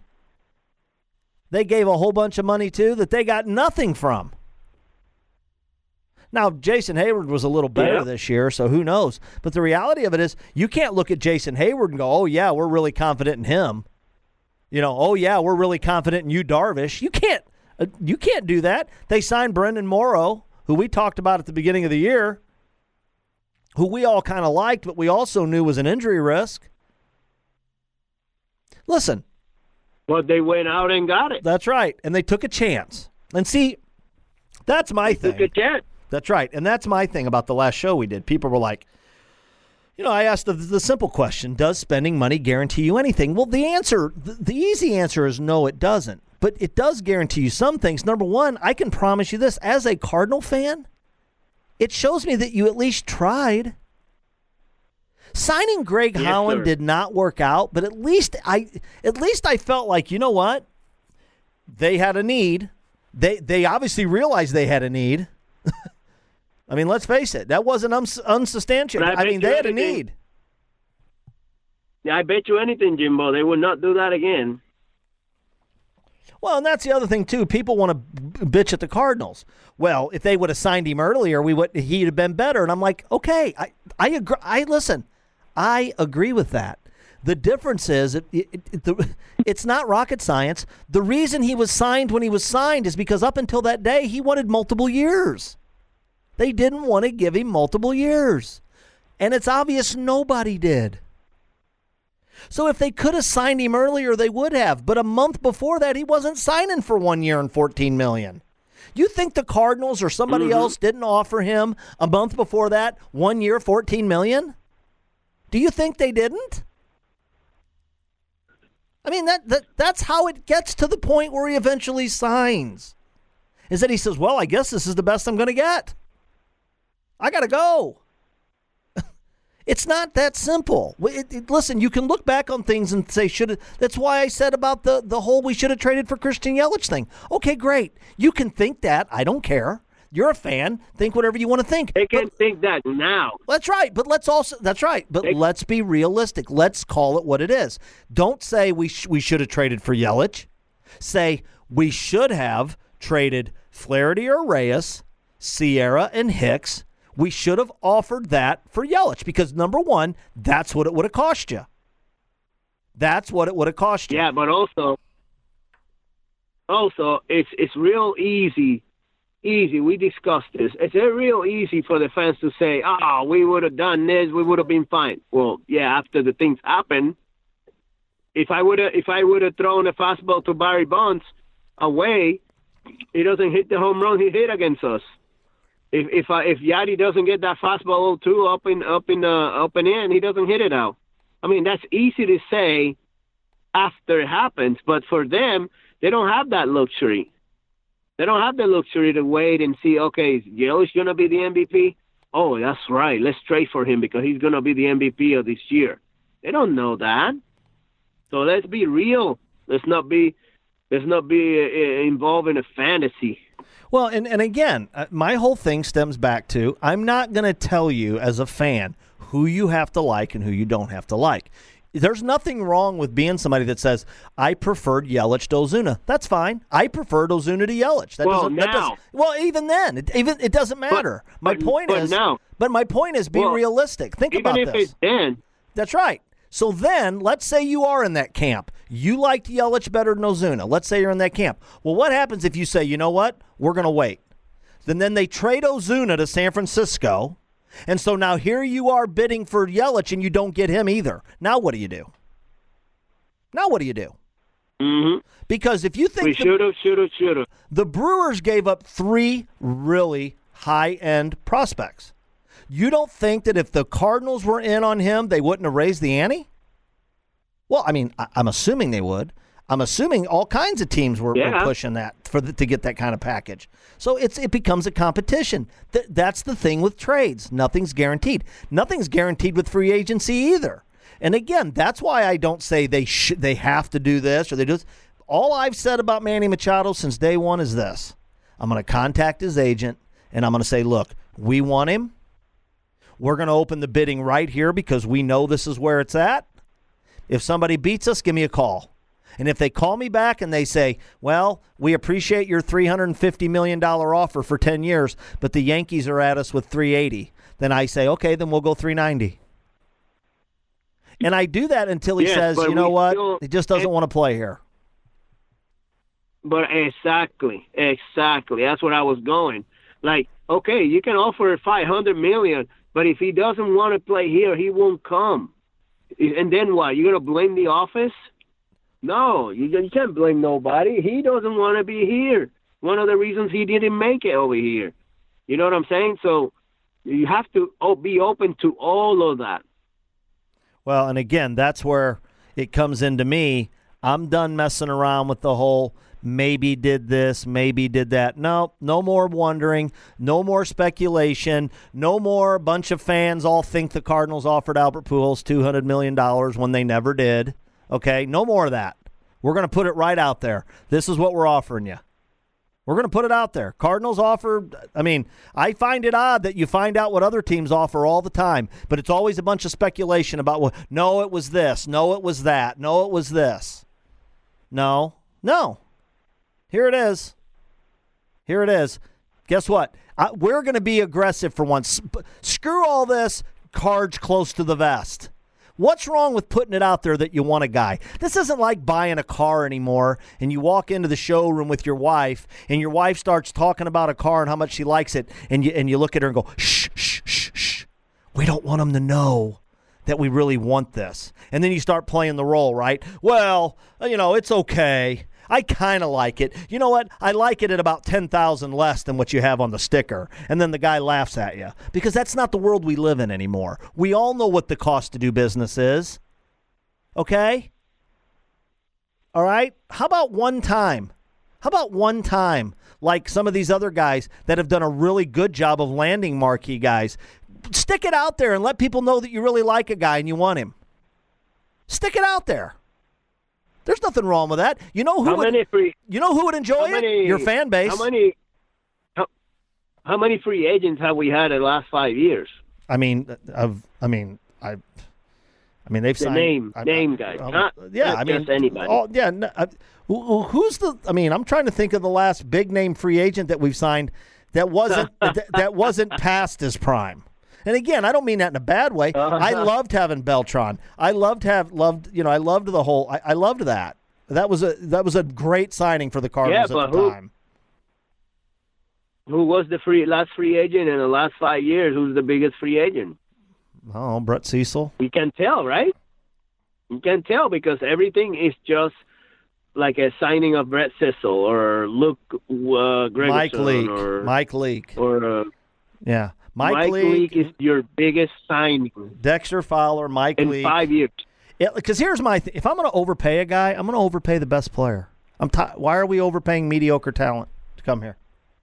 They gave a whole bunch of money to that they got nothing from. Now, Jason Hayward was a little better yeah. this year, so who knows? But the reality of it is you can't look at Jason Hayward and go, oh, yeah, we're really confident in him. You know, oh, yeah, we're really confident in you, Darvish. You can't. You can't do that. They signed Brendan Morrow, who we talked about at the beginning of the year, who we all kind of liked, but we also knew was an injury risk. Listen. But they went out and got it. That's right. And they took a chance. And see, That's my They thing. took a chance. That's right. And that's my thing about the last show we did. People were like, you know, I asked the, the simple question, does spending money guarantee you anything? Well, the answer, the, the easy answer is no, it doesn't. But it does guarantee you some things. Number one, I can promise you this. As a Cardinal fan, it shows me that you at least tried. Signing Greg Yes, Holland sir. did not work out, but at least I at least I felt like, you know what? They had a need. They they obviously realized they had a need. I mean, let's face it. That wasn't uns- unsubstantiated. But I I, bet mean, you they had a anything- need. Yeah, I bet you anything, Jimbo, they would not do that again. Well, and that's the other thing too. People want to b- bitch at the Cardinals. Well, if they would have signed him earlier, we would he'd have been better. And I'm like, okay, I I agree. I listen. I agree with that. The difference is it, it, it, the, it's not rocket science. The reason he was signed when he was signed is because up until that day he wanted multiple years. They didn't want to give him multiple years, and it's obvious nobody did. So if they could have signed him earlier, they would have. But a month before that, he wasn't signing for one year and fourteen million dollars. You think the Cardinals or somebody Mm-hmm. else didn't offer him a month before that one year, fourteen million dollars? Do you think they didn't? I mean, that, that that's how it gets to the point where he eventually signs. Is that he says, well, I guess this is the best I'm going to get. I got to go. It's not that simple. It, it, listen, you can look back on things and say, should have. That's why I said about the, the whole we should have traded for Christian Yelich thing. Okay, great. You can think that. I don't care. You're a fan. Think whatever you want to think. They can But- think that now. That's right, but let's also that's right, but They- let's be realistic. Let's call it what it is. Don't say we sh- we should have traded for Yelich. Say we should have traded Flaherty or Reyes, Sierra and Hicks. We should have offered that for Yelich because number one, that's what it would have cost you. That's what it would have cost you. Yeah, but also, also it's it's real easy. Easy. We discussed this. It's uh, real easy for the fans to say, "Ah, oh, we would have done this. We would have been fine." Well, yeah. After the things happen, if I would have, if I would have thrown a fastball to Barry Bonds away, he doesn't hit the home run he hit against us. If if I, if Yadi doesn't get that fastball oh two up in up in uh, up and in, he doesn't hit it out. I mean, that's easy to say after it happens, but for them, they don't have that luxury. They don't have the luxury to wait and see, okay, is Yelich going to be the M V P? Oh, that's right. Let's trade for him because he's going to be the M V P of this year. They don't know that. So let's be real. Let's not be let's not be uh, involved in a fantasy. Well, and, and again, uh, my whole thing stems back to I'm not going to tell you as a fan who you have to like and who you don't have to like. There's nothing wrong with being somebody that says, I preferred Yelich to Ozuna. That's fine. I preferred Ozuna to Yelich. That Well, doesn't, that now. doesn't, well, even then, it, even it doesn't matter. my but- point but is, now. but my point is, be Well, realistic. Think Even about if this. it's then, That's right. So then, let's say you are in that camp. You liked Yelich better than Ozuna. Let's say you're in that camp. Well, what happens if you say, you know what, we're going to wait? Then then they trade Ozuna to San Francisco, and so now here you are bidding for Yelich, and you don't get him either. Now what do you do? Now what do you do? mm-hmm. Because if you we think the, should have, should have, should have. the Brewers gave up three really high-end prospects, you don't think that if the Cardinals were in on him, they wouldn't have raised the ante? Well, I mean, I, I'm assuming they would. I'm assuming all kinds of teams were, Yeah. were pushing that for the, to get that kind of package. So it's it becomes a competition. Th- that's the thing with trades. Nothing's guaranteed. Nothing's guaranteed with free agency either. And again, that's why I don't say they sh- they have to do this or they do this. All I've said about Manny Machado since day one is this. I'm going to contact his agent, and I'm going to say, look, we want him. We're going to open the bidding right here because we know this is where it's at. If somebody beats us, give me a call. And if they call me back and they say, well, we appreciate your three hundred fifty million dollars offer for ten years, but the Yankees are at us with three hundred eighty, then I say, okay, then we'll go three hundred ninety. And I do that until he Yes, says, but you know we what, still- he just doesn't want to play here. But exactly, exactly. That's where I was going. Like, okay, you can offer five hundred million dollars, but if he doesn't want to play here, he won't come. And then what? You're going to blame the office? No, you, you can't blame nobody. He doesn't want to be here. one of the reasons he didn't make it over here. You know what I'm saying? So you have to be open to all of that. Well, and again, that's where it comes into me. I'm done messing around with the whole maybe did this, maybe did that. No, no more wondering, no more speculation, no more bunch of fans all think the Cardinals offered Albert Pujols two hundred million dollars when they never did. Okay, no more of that. We're going to put it right out there. This is what we're offering you. We're going to put it out there. Cardinals offer, I mean, I find it odd that you find out what other teams offer all the time, but it's always a bunch of speculation about, well, no, it was this, no, it was that, no, it was this. No, no. Here it is. Here it is. Guess what? I, we're going to be aggressive for once. Screw all this cards close to the vest. What's wrong with putting it out there that you want a guy? This isn't like buying a car anymore, and you walk into the showroom with your wife, and your wife starts talking about a car and how much she likes it, and you, and you look at her and go, shh, shh, shh, shh. We don't want them to know that we really want this. And then you start playing the role, right? Well, you know, it's okay. I kind of like it. You know what? I like it at about ten thousand less than what you have on the sticker. And then the guy laughs at you because that's not the world we live in anymore. We all know what the cost to do business is. Okay? All right? How about one time? How about one time, like some of these other guys that have done a really good job of landing marquee guys? Stick it out there and let people know that you really like a guy and you want him. Stick it out there. There's nothing wrong with that. You know who how would, many free, you know who would enjoy many, it? Your fan base. How many how, how many free agents have we had in the last five years? I mean, I've, I mean, I, I mean, they've the signed name, I, name I, guys, I, not, yeah, not I mean, just anybody. Oh, yeah, no, I, who, who's the? I mean, I'm trying to think of the last big name free agent that we've signed that wasn't that, that wasn't past his prime. And again, I don't mean that in a bad way. Uh-huh. I loved having Beltran. I loved have loved you know I loved the whole. I, I loved that. That was a that was a great signing for the Cardinals yeah, at the who, time. Who was the free last free agent in the last five years? Who's the biggest free agent? Oh, Brett Cecil. We can tell, right? You can tell because everything is just like a signing of Brett Cecil or Luke uh, Gregerson. Mike Leake. Or, Mike Leake. Or, uh, yeah. Mike, Mike Leake, Leake is your biggest signing. Dexter Fowler, Mike in Leake. five years. Because here's my thing. If I'm going to overpay a guy, I'm going to overpay the best player. I'm t- Why are we overpaying mediocre talent to come here?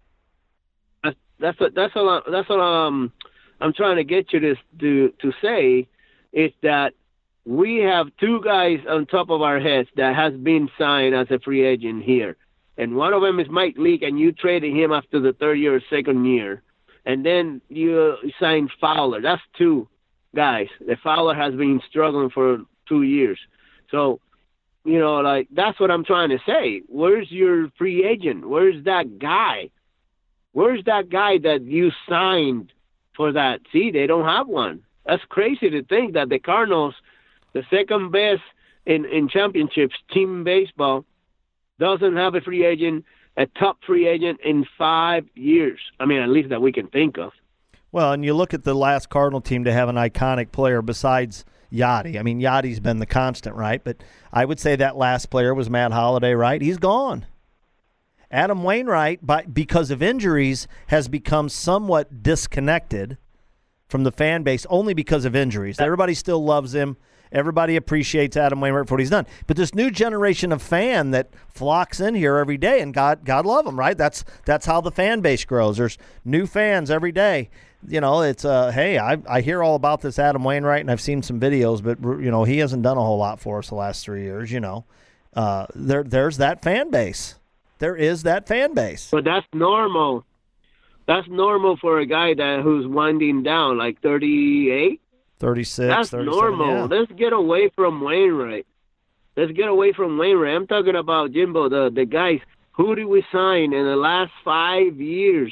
That's that's what that's what I, that's what um I'm trying to get you to to to say is that we have two guys on top of our heads that has been signed as a free agent here, and one of them is Mike Leake, and you traded him after the third year or second year, and then you signed Fowler. That's two guys. The Fowler has been struggling for two years. So, you know, like, that's what I'm trying to say. Where's your free agent? Where's that guy? Where's that guy that you signed for that? See, they don't have one. That's crazy to think that the Cardinals, the second best in, in championships team in baseball, doesn't have a free agent, a top free agent in five years. I mean, at least that we can think of. Well, and you look at the last Cardinal team to have an iconic player besides Yachty. I mean, Yachty's been the constant, right? But I would say that last player was Matt Holliday, right? He's gone. Adam Wainwright, by, because of injuries, has become somewhat disconnected from the fan base only because of injuries. Everybody still loves him. Everybody appreciates Adam Wainwright for what he's done. But this new generation of fan that flocks in here every day, and God God love them, right? That's that's how the fan base grows. There's new fans every day. You know, it's, uh, hey, I I hear all about this Adam Wainwright, and I've seen some videos, but, you know, he hasn't done a whole lot for us the last three years, you know. Uh, there There's that fan base. There is that fan base. But that's normal. That's normal for a guy that who's winding down, like thirty-eight. thirty-six, That's normal. yeah. Let's get away from Wainwright. Let's get away from Wainwright. I'm talking about, Jimbo, the, the guys. Who did we sign in the last five years?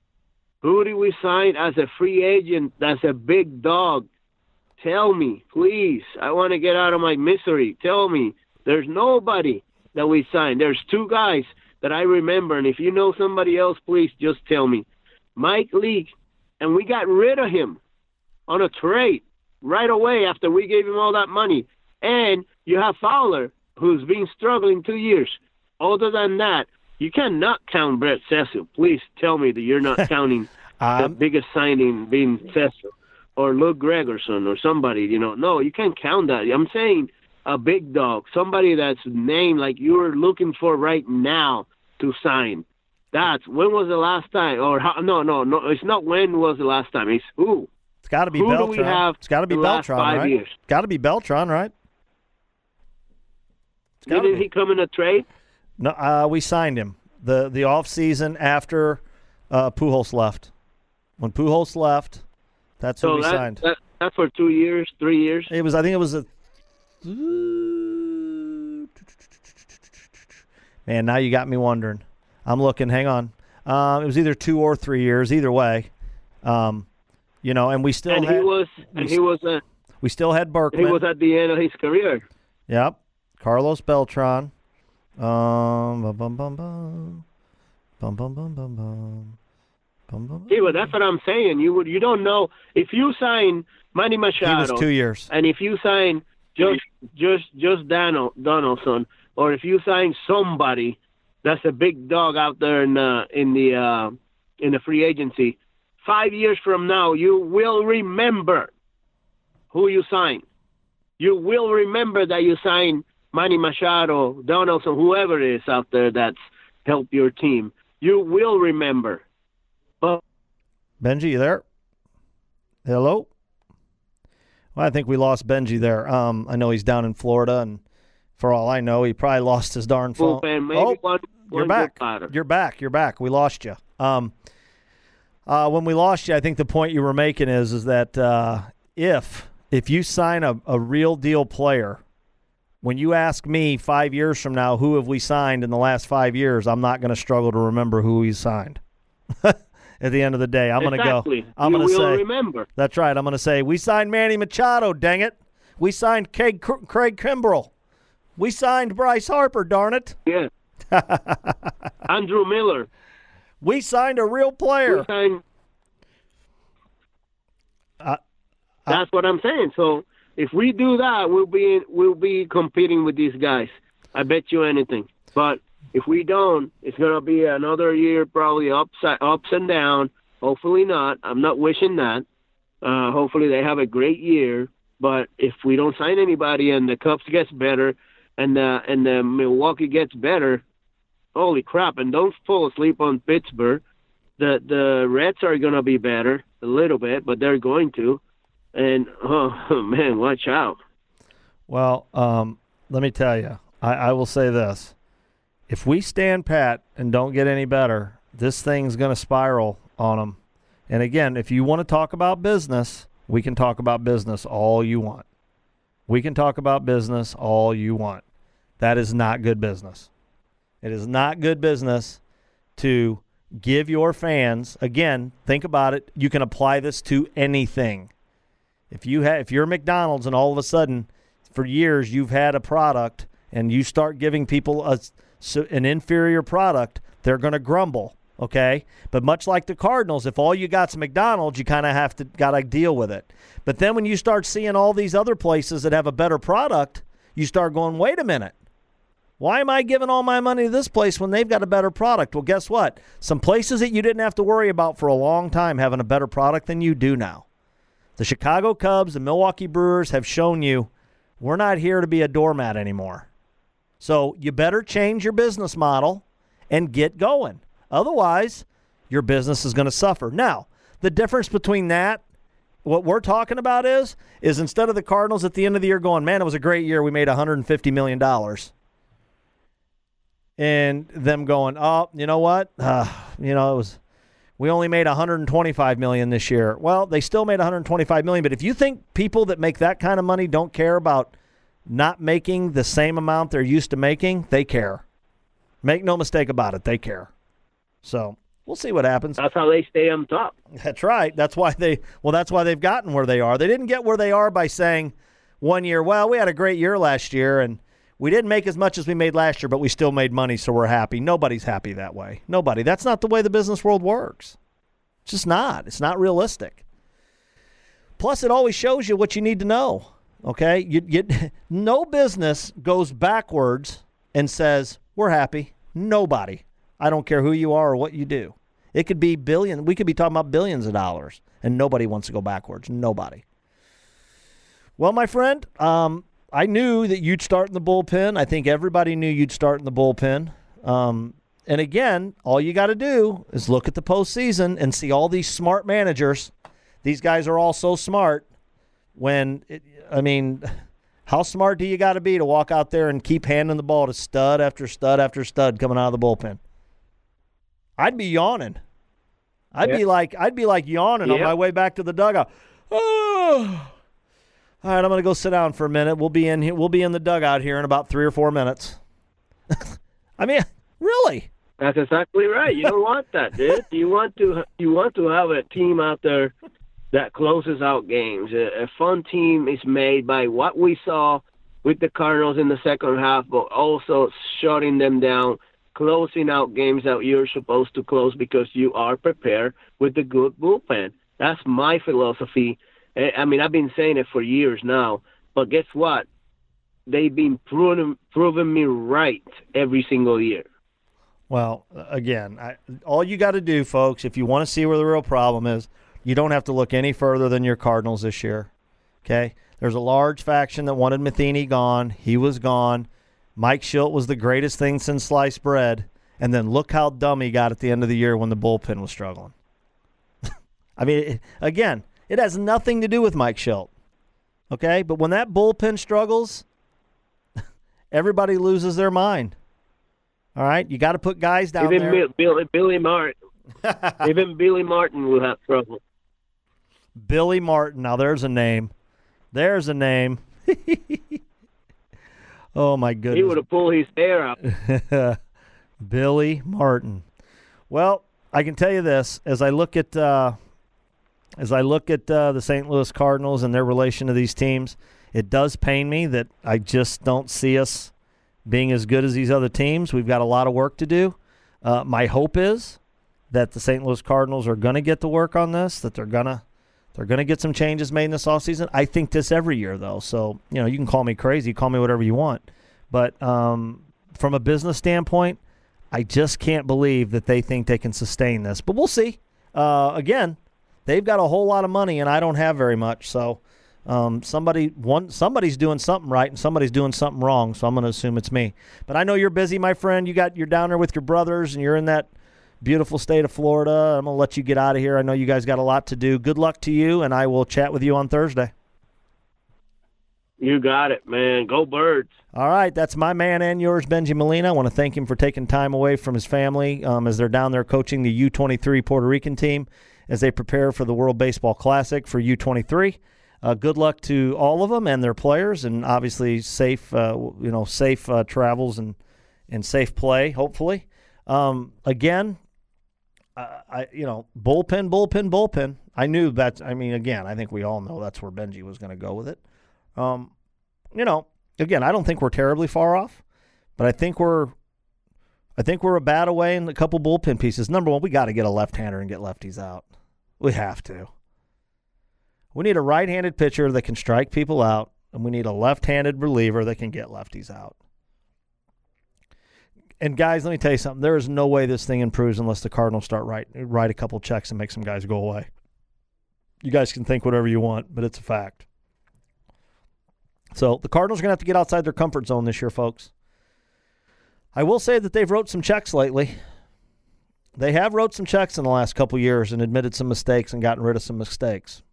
Who did we sign as a free agent that's a big dog? Tell me, please. I want to get out of my misery. Tell me. There's nobody that we signed. There's two guys that I remember, and if you know somebody else, please just tell me. Mike Leake, and we got rid of him on a trade right away after we gave him all that money. And you have Fowler, who's been struggling two years. Other than that, you cannot count Brett Cecil. Please tell me that you're not counting um, the biggest signing being Cecil or Luke Gregerson or somebody. You know, no, you can't count that. I'm saying a big dog, somebody that's named like you're looking for right now to sign. That's when was the last time? Or how, no, no, no. It's not when was the last time. It's who. It's got to be who Beltran. Do we have it's got to be the last Beltran, five right? Years? It's got to be Beltran, right? Didn't he come in a trade? No, uh, we signed him the the off season after uh, Pujols left. When Pujols left, that's so who we that, signed. That, that's for two years, three years. It was. I think it was a. Man, now you got me wondering. I'm looking. Hang on. Um, it was either two or three years. Either way, um, you know, and we still and had, he was and he was uh, we still had Berkman. he was at the end of his career. Yep, Carlos Beltran. Um, bum bum bum bum, bum bum bum bum bum. Bum, bum, See, well, that's what I'm saying. You would, you don't know if you sign Manny Machado. He was two years. And if you sign just just just Donald, Donaldson, or if you sign somebody that's a big dog out there in uh, in the uh, in the free agency, five years from now, you will remember who you signed. You will remember that you signed Manny Machado, Donaldson, whoever it is out there that's helped your team. You will remember. But Benji, you there? Hello? Well, I think we lost Benji there. Um, I know he's down in Florida, and for all I know, he probably lost his darn phone. Bullpen, maybe oh, one, you're one back. batter. You're back. You're back. We lost you. Um, uh, when we lost you, I think the point you were making is is that uh, if if you sign a, a real deal player, when you ask me five years from now, who have we signed in the last five years, I'm not going to struggle to remember who we signed. At the end of the day, I'm exactly. going to go. I'm you going to will say. remember. That's right. I'm going to say we signed Manny Machado. Dang it! We signed Craig, Craig Kimbrell. We signed Bryce Harper. Darn it! Yeah. Andrew Miller. We signed a real player. We signed. Uh, That's what I'm saying. So if we do that, we'll be we'll be competing with these guys. I bet you anything. But if we don't, it's going to be another year probably ups, ups and down. Hopefully not. I'm not wishing that. Uh, hopefully they have a great year. But if we don't sign anybody and the Cubs gets better and the, and the Milwaukee gets better, holy crap. And don't fall asleep on Pittsburgh. The, the Reds are going to be better a little bit, but they're going to. And, oh, man, watch out. Well, um, let me tell you, I, I will say this. If we stand pat and don't get any better, this thing's going to spiral on them. And again, if you want to talk about business, we can talk about business all you want. We can talk about business all you want. That is not good business. It is not good business to give your fans, again, think about it, you can apply this to anything. If you have, if you're McDonald's and all of a sudden for years you've had a product and you start giving people a So an inferior product, they're going to grumble, okay? But much like the Cardinals, if all you got's McDonald's, you kind of have to got to deal with it. But then when you start seeing all these other places that have a better product, you start going, wait a minute. Why am I giving all my money to this place when they've got a better product? Well, guess what? Some places that you didn't have to worry about for a long time having a better product than you do now. The Chicago Cubs, the Milwaukee Brewers have shown you we're not here to be a doormat anymore. So you better change your business model and get going. Otherwise, your business is going to suffer. Now, the difference between that, what we're talking about is, is instead of the Cardinals at the end of the year going, man, it was a great year, we made one hundred fifty million dollars. And them going, oh, you know what? Uh, you know, it was, we only made one hundred twenty-five million dollars this year. Well, they still made one hundred twenty-five million dollars, but if you think people that make that kind of money don't care about not making the same amount they're used to making, they care. Make no mistake about it, they care. So we'll see what happens. That's how they stay on top. That's right. That's why they well, that's why they've gotten where they are. They didn't get where they are by saying one year, well, we had a great year last year and we didn't make as much as we made last year, but we still made money, so we're happy. Nobody's happy that way. Nobody. That's not the way the business world works. It's just not. It's not realistic. Plus, it always shows you what you need to know. Okay, you, you, no business goes backwards and says, we're happy. Nobody. I don't care who you are or what you do. It could be billion. We could be talking about billions of dollars, and nobody wants to go backwards. Nobody. Well, my friend, um, I knew that you'd start in the bullpen. I think everybody knew you'd start in the bullpen. Um, and again, all you got to do is look at the postseason and see all these smart managers. These guys are all so smart. When, it, I mean, how smart do you got to be to walk out there and keep handing the ball to stud after stud after stud coming out of the bullpen? I'd be yawning. I'd yeah. be like, I'd be like yawning yeah. on my way back to the dugout. Oh. All right, I'm going to go sit down for a minute. We'll be in here. We'll be in the dugout here in about three or four minutes. I mean, really? That's exactly right. You don't want that, dude. You want to you want to have a team out there that closes out games. A, a fun team is made by what we saw with the Cardinals in the second half, but also shutting them down, closing out games that you're supposed to close because you are prepared with the good bullpen. That's my philosophy. I mean, I've been saying it for years now, but guess what? They've been proving, proving me right every single year. Well, again, I, all you got to do, folks, if you want to see where the real problem is, you don't have to look any further than your Cardinals this year, okay? There's a large faction that wanted Matheny gone. He was gone. Mike Shildt was the greatest thing since sliced bread, and then look how dumb he got at the end of the year when the bullpen was struggling. I mean, it, again, it has nothing to do with Mike Shildt, okay? But when that bullpen struggles, everybody loses their mind. All right? You got to put guys down even there. Billy, Billy Martin. Even Billy Martin will have trouble. Billy Martin. Now, there's a name. There's a name. Oh, my goodness. He would have pulled his hair out. Billy Martin. Well, I can tell you this. As I look at uh, as I look at uh, the Saint Louis Cardinals and their relation to these teams, it does pain me that I just don't see us being as good as these other teams. We've got a lot of work to do. Uh, my hope is that the Saint Louis Cardinals are going to get to work on this, that they're going to they're going to get some changes made in this offseason. I think this every year, though. So, you know, you can call me crazy, call me whatever you want. But um, from a business standpoint, I just can't believe that they think they can sustain this. But we'll see. Uh, again, they've got a whole lot of money, and I don't have very much. So um, somebody one somebody's doing something right, and somebody's doing something wrong. So I'm going to assume it's me. But I know you're busy, my friend. You got you're down there with your brothers, and you're in that beautiful state of Florida. I'm going to let you get out of here. I know you guys got a lot to do. Good luck to you, and I will chat with you on Thursday. You got it, man. Go Birds. All right, that's my man and yours, Benji Molina. I want to thank him for taking time away from his family um, as they're down there coaching the U twenty-three Puerto Rican team as they prepare for the World Baseball Classic for U twenty-three. Uh, good luck to all of them and their players, and obviously safe, uh, you know, safe uh, travels and and safe play. Hopefully, um, again. Uh, I, you know, bullpen, bullpen, bullpen. I knew that. I mean, again, I think we all know that's where Benji was going to go with it. Um, you know, again, I don't think we're terribly far off, but I think we're, I think we're a bat away in a couple bullpen pieces. Number one, we got to get a left-hander and get lefties out. We have to. We need a right-handed pitcher that can strike people out, and we need a left-handed reliever that can get lefties out. And, guys, let me tell you something. There is no way this thing improves unless the Cardinals start write, write a couple checks and make some guys go away. You guys can think whatever you want, but it's a fact. So the Cardinals are going to have to get outside their comfort zone this year, folks. I will say that they've wrote some checks lately. They have wrote some checks in the last couple years and admitted some mistakes and gotten rid of some mistakes.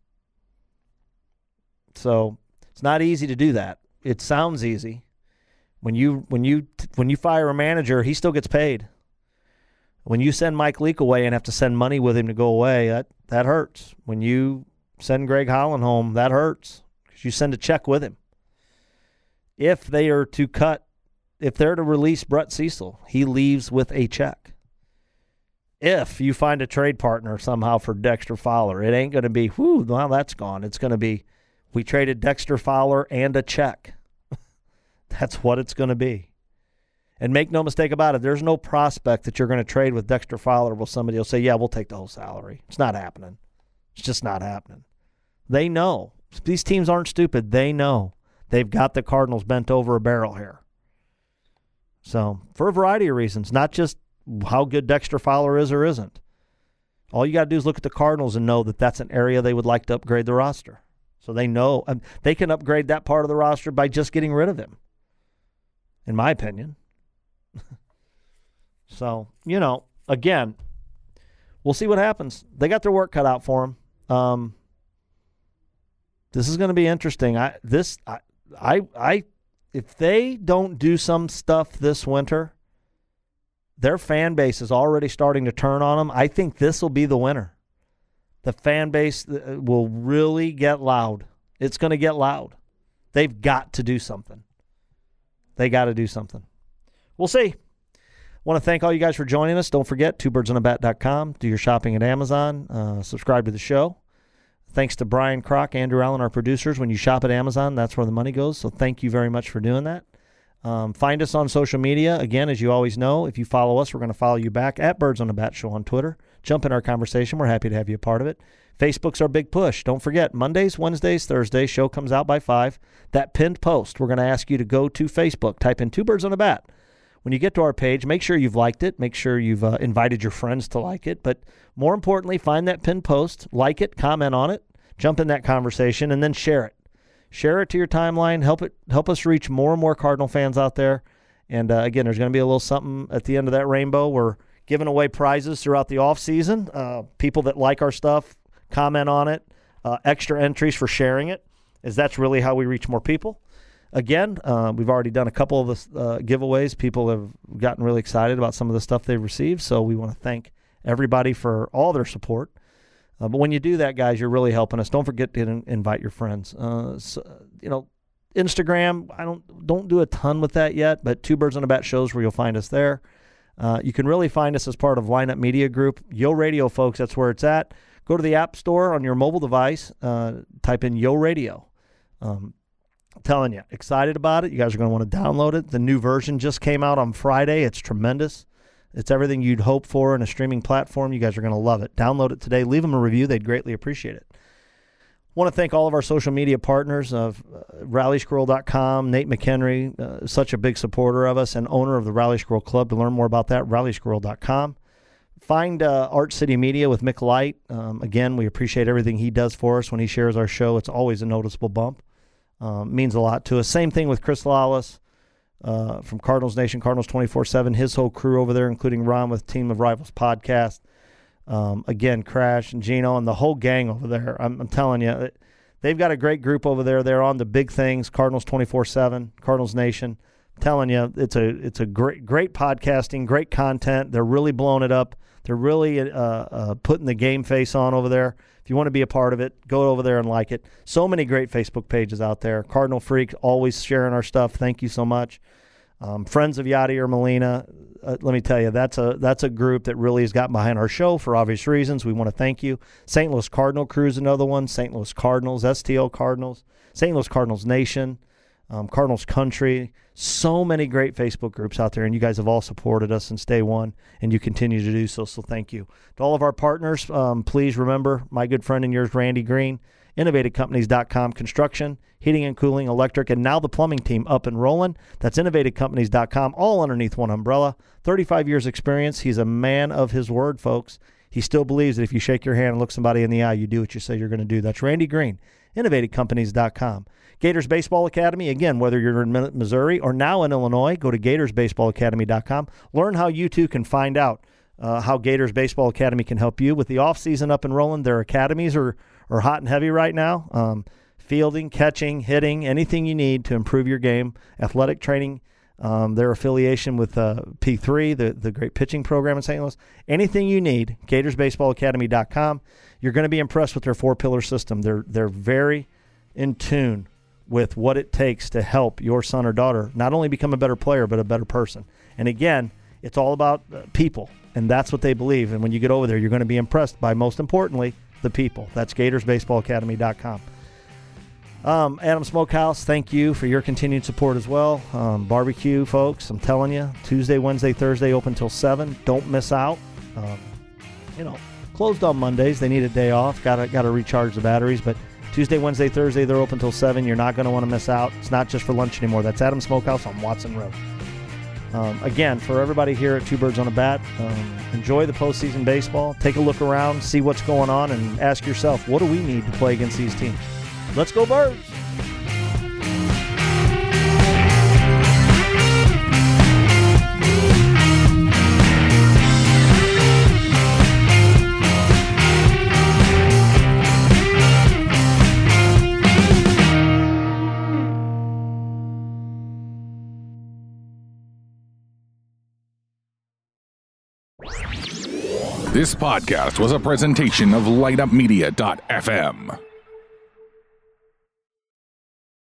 So it's not easy to do that. It sounds easy. When you when you when you fire a manager, he still gets paid. When you send Mike Leake away and have to send money with him to go away, that that hurts. When you send Greg Holland home, that hurts because you send a check with him. If they are to cut, if they're to release Brett Cecil, he leaves with a check. If you find a trade partner somehow for Dexter Fowler, it ain't going to be, whew, well, that's gone. It's going to be, we traded Dexter Fowler and a check. That's what it's going to be. And make no mistake about it, there's no prospect that you're going to trade with Dexter Fowler where somebody will say, yeah, we'll take the whole salary. It's not happening. It's just not happening. They know. These teams aren't stupid. They know. They've got the Cardinals bent over a barrel here. So, for a variety of reasons, not just how good Dexter Fowler is or isn't. All you got to do is look at the Cardinals and know that that's an area they would like to upgrade the roster. So they know um, they can upgrade that part of the roster by just getting rid of him, in my opinion. So, you know, again, we'll see what happens. They got their work cut out for them. Um, this is going to be interesting. I this I, I I if they don't do some stuff this winter, their fan base is already starting to turn on them. I think this will be the winner. The fan base will really get loud. It's going to get loud. They've got to do something. They got to do something. We'll see. Want to thank all you guys for joining us. Don't forget, two birds on a bat dot com. Do your shopping at Amazon. Uh, subscribe to the show. Thanks to Brian Kroc, Andrew Allen, our producers. When you shop at Amazon, that's where the money goes. So thank you very much for doing that. Um, find us on social media. Again, as you always know, if you follow us, we're going to follow you back at Birds on the Bat Show on Twitter. Jump in our conversation. We're happy to have you a part of it. Facebook's our big push. Don't forget, Mondays, Wednesdays, Thursdays, show comes out by five. That pinned post, we're going to ask you to go to Facebook. Type in Two Birds on a Bat. When you get to our page, make sure you've liked it. Make sure you've uh, invited your friends to like it. But more importantly, find that pinned post, like it, comment on it, jump in that conversation, and then share it. Share it to your timeline. Help it. Help us reach more and more Cardinal fans out there. And, uh, again, there's going to be a little something at the end of that rainbow. We're giving away prizes throughout the offseason. Uh, people that like our stuff, comment on it, uh, extra entries for sharing it, as that's really how we reach more people. Again, uh, we've already done a couple of the uh, giveaways. People have gotten really excited about some of the stuff they've received, so we want to thank everybody for all their support. Uh, but when you do that, guys, you're really helping us. Don't forget to in- invite your friends. Uh, so, you know, Instagram, I don't don't do a ton with that yet, but Two Birds on a Bat shows where you'll find us there. Uh, you can really find us as part of Lineup Media Group. Yo Radio, folks, that's where it's at. Go to the App Store on your mobile device. Uh, type in Yo Radio. Um, I'm telling you, excited about it. You guys are going to want to download it. The new version just came out on Friday. It's tremendous. It's everything you'd hope for in a streaming platform. You guys are going to love it. Download it today. Leave them a review. They'd greatly appreciate it. Want to thank all of our social media partners of uh, rally squirrel dot com. Nate McHenry, uh, such a big supporter of us and owner of the Rally Squirrel Club. To learn more about that, rally squirrel dot com. Find uh, Art City Media with Mick Light. Um, again, we appreciate everything he does for us. When he shares our show, it's always a noticeable bump. Um, means a lot to us. Same thing with Chris Lawless uh, from Cardinals Nation, Cardinals twenty-four seven, his whole crew over there, including Ron with Team of Rivals podcast. Um, again, Crash and Gino and the whole gang over there. I'm, I'm telling you, they've got a great group over there. They're on the big things, Cardinals twenty-four seven, Cardinals Nation. I'm telling you, it's a it's a great great podcasting, great content. They're really blowing it up. They're really uh, uh, putting the game face on over there. If you want to be a part of it, go over there and like it. So many great Facebook pages out there. Cardinal Freak, always sharing our stuff. Thank you so much. Um, Friends of Yadier Molina, uh, let me tell you, that's a that's a group that really has gotten behind our show for obvious reasons. We want to thank you. Saint Louis Cardinal Crew is another one. Saint Louis Cardinals, S T L Cardinals, Saint Louis Cardinals Nation, um, Cardinals Country. So many great Facebook groups out there, and you guys have all supported us since day one, and you continue to do so, so thank you. To all of our partners, um, please remember my good friend and yours, Randy Green, innovative companies dot com, construction, heating and cooling, electric, and now the plumbing team up and rolling. That's innovative companies dot com, all underneath one umbrella. thirty-five years experience. He's a man of his word, folks. He still believes that if you shake your hand and look somebody in the eye, you do what you say you're going to do. That's Randy Green, innovative companies dot com. Gators Baseball Academy, again, whether you're in Missouri or now in Illinois, go to gators baseball academy dot com. Learn how you too can find out uh, how Gators Baseball Academy can help you. With the offseason up and rolling, their academies are, are hot and heavy right now. Um, fielding, catching, hitting, anything you need to improve your game, athletic training, um, their affiliation with uh, P three, the, the great pitching program in Saint Louis. Anything you need, gators baseball academy dot com. You're going to be impressed with their four-pillar system. They're they're very in tune with what it takes to help your son or daughter not only become a better player, but a better person. And again, it's all about uh, people, and that's what they believe. And when you get over there, you're going to be impressed by, most importantly, the people. That's gators baseball academy dot com. Um, Adam Smokehouse, thank you for your continued support as well. Um, barbecue, folks, I'm telling you, Tuesday, Wednesday, Thursday, open till seven. Don't miss out. Um, you know, closed on Mondays. They need a day off. Got to got to recharge the batteries, but Tuesday, Wednesday, Thursday, they're open till seven. You're not going to want to miss out. It's not just for lunch anymore. That's Adam Smokehouse on Watson Road. Um, again, for everybody here at Two Birds on a Bat, um, enjoy the postseason baseball. Take a look around, see what's going on, and ask yourself, what do we need to play against these teams? Let's go Birds! This podcast was a presentation of light up media dot f m.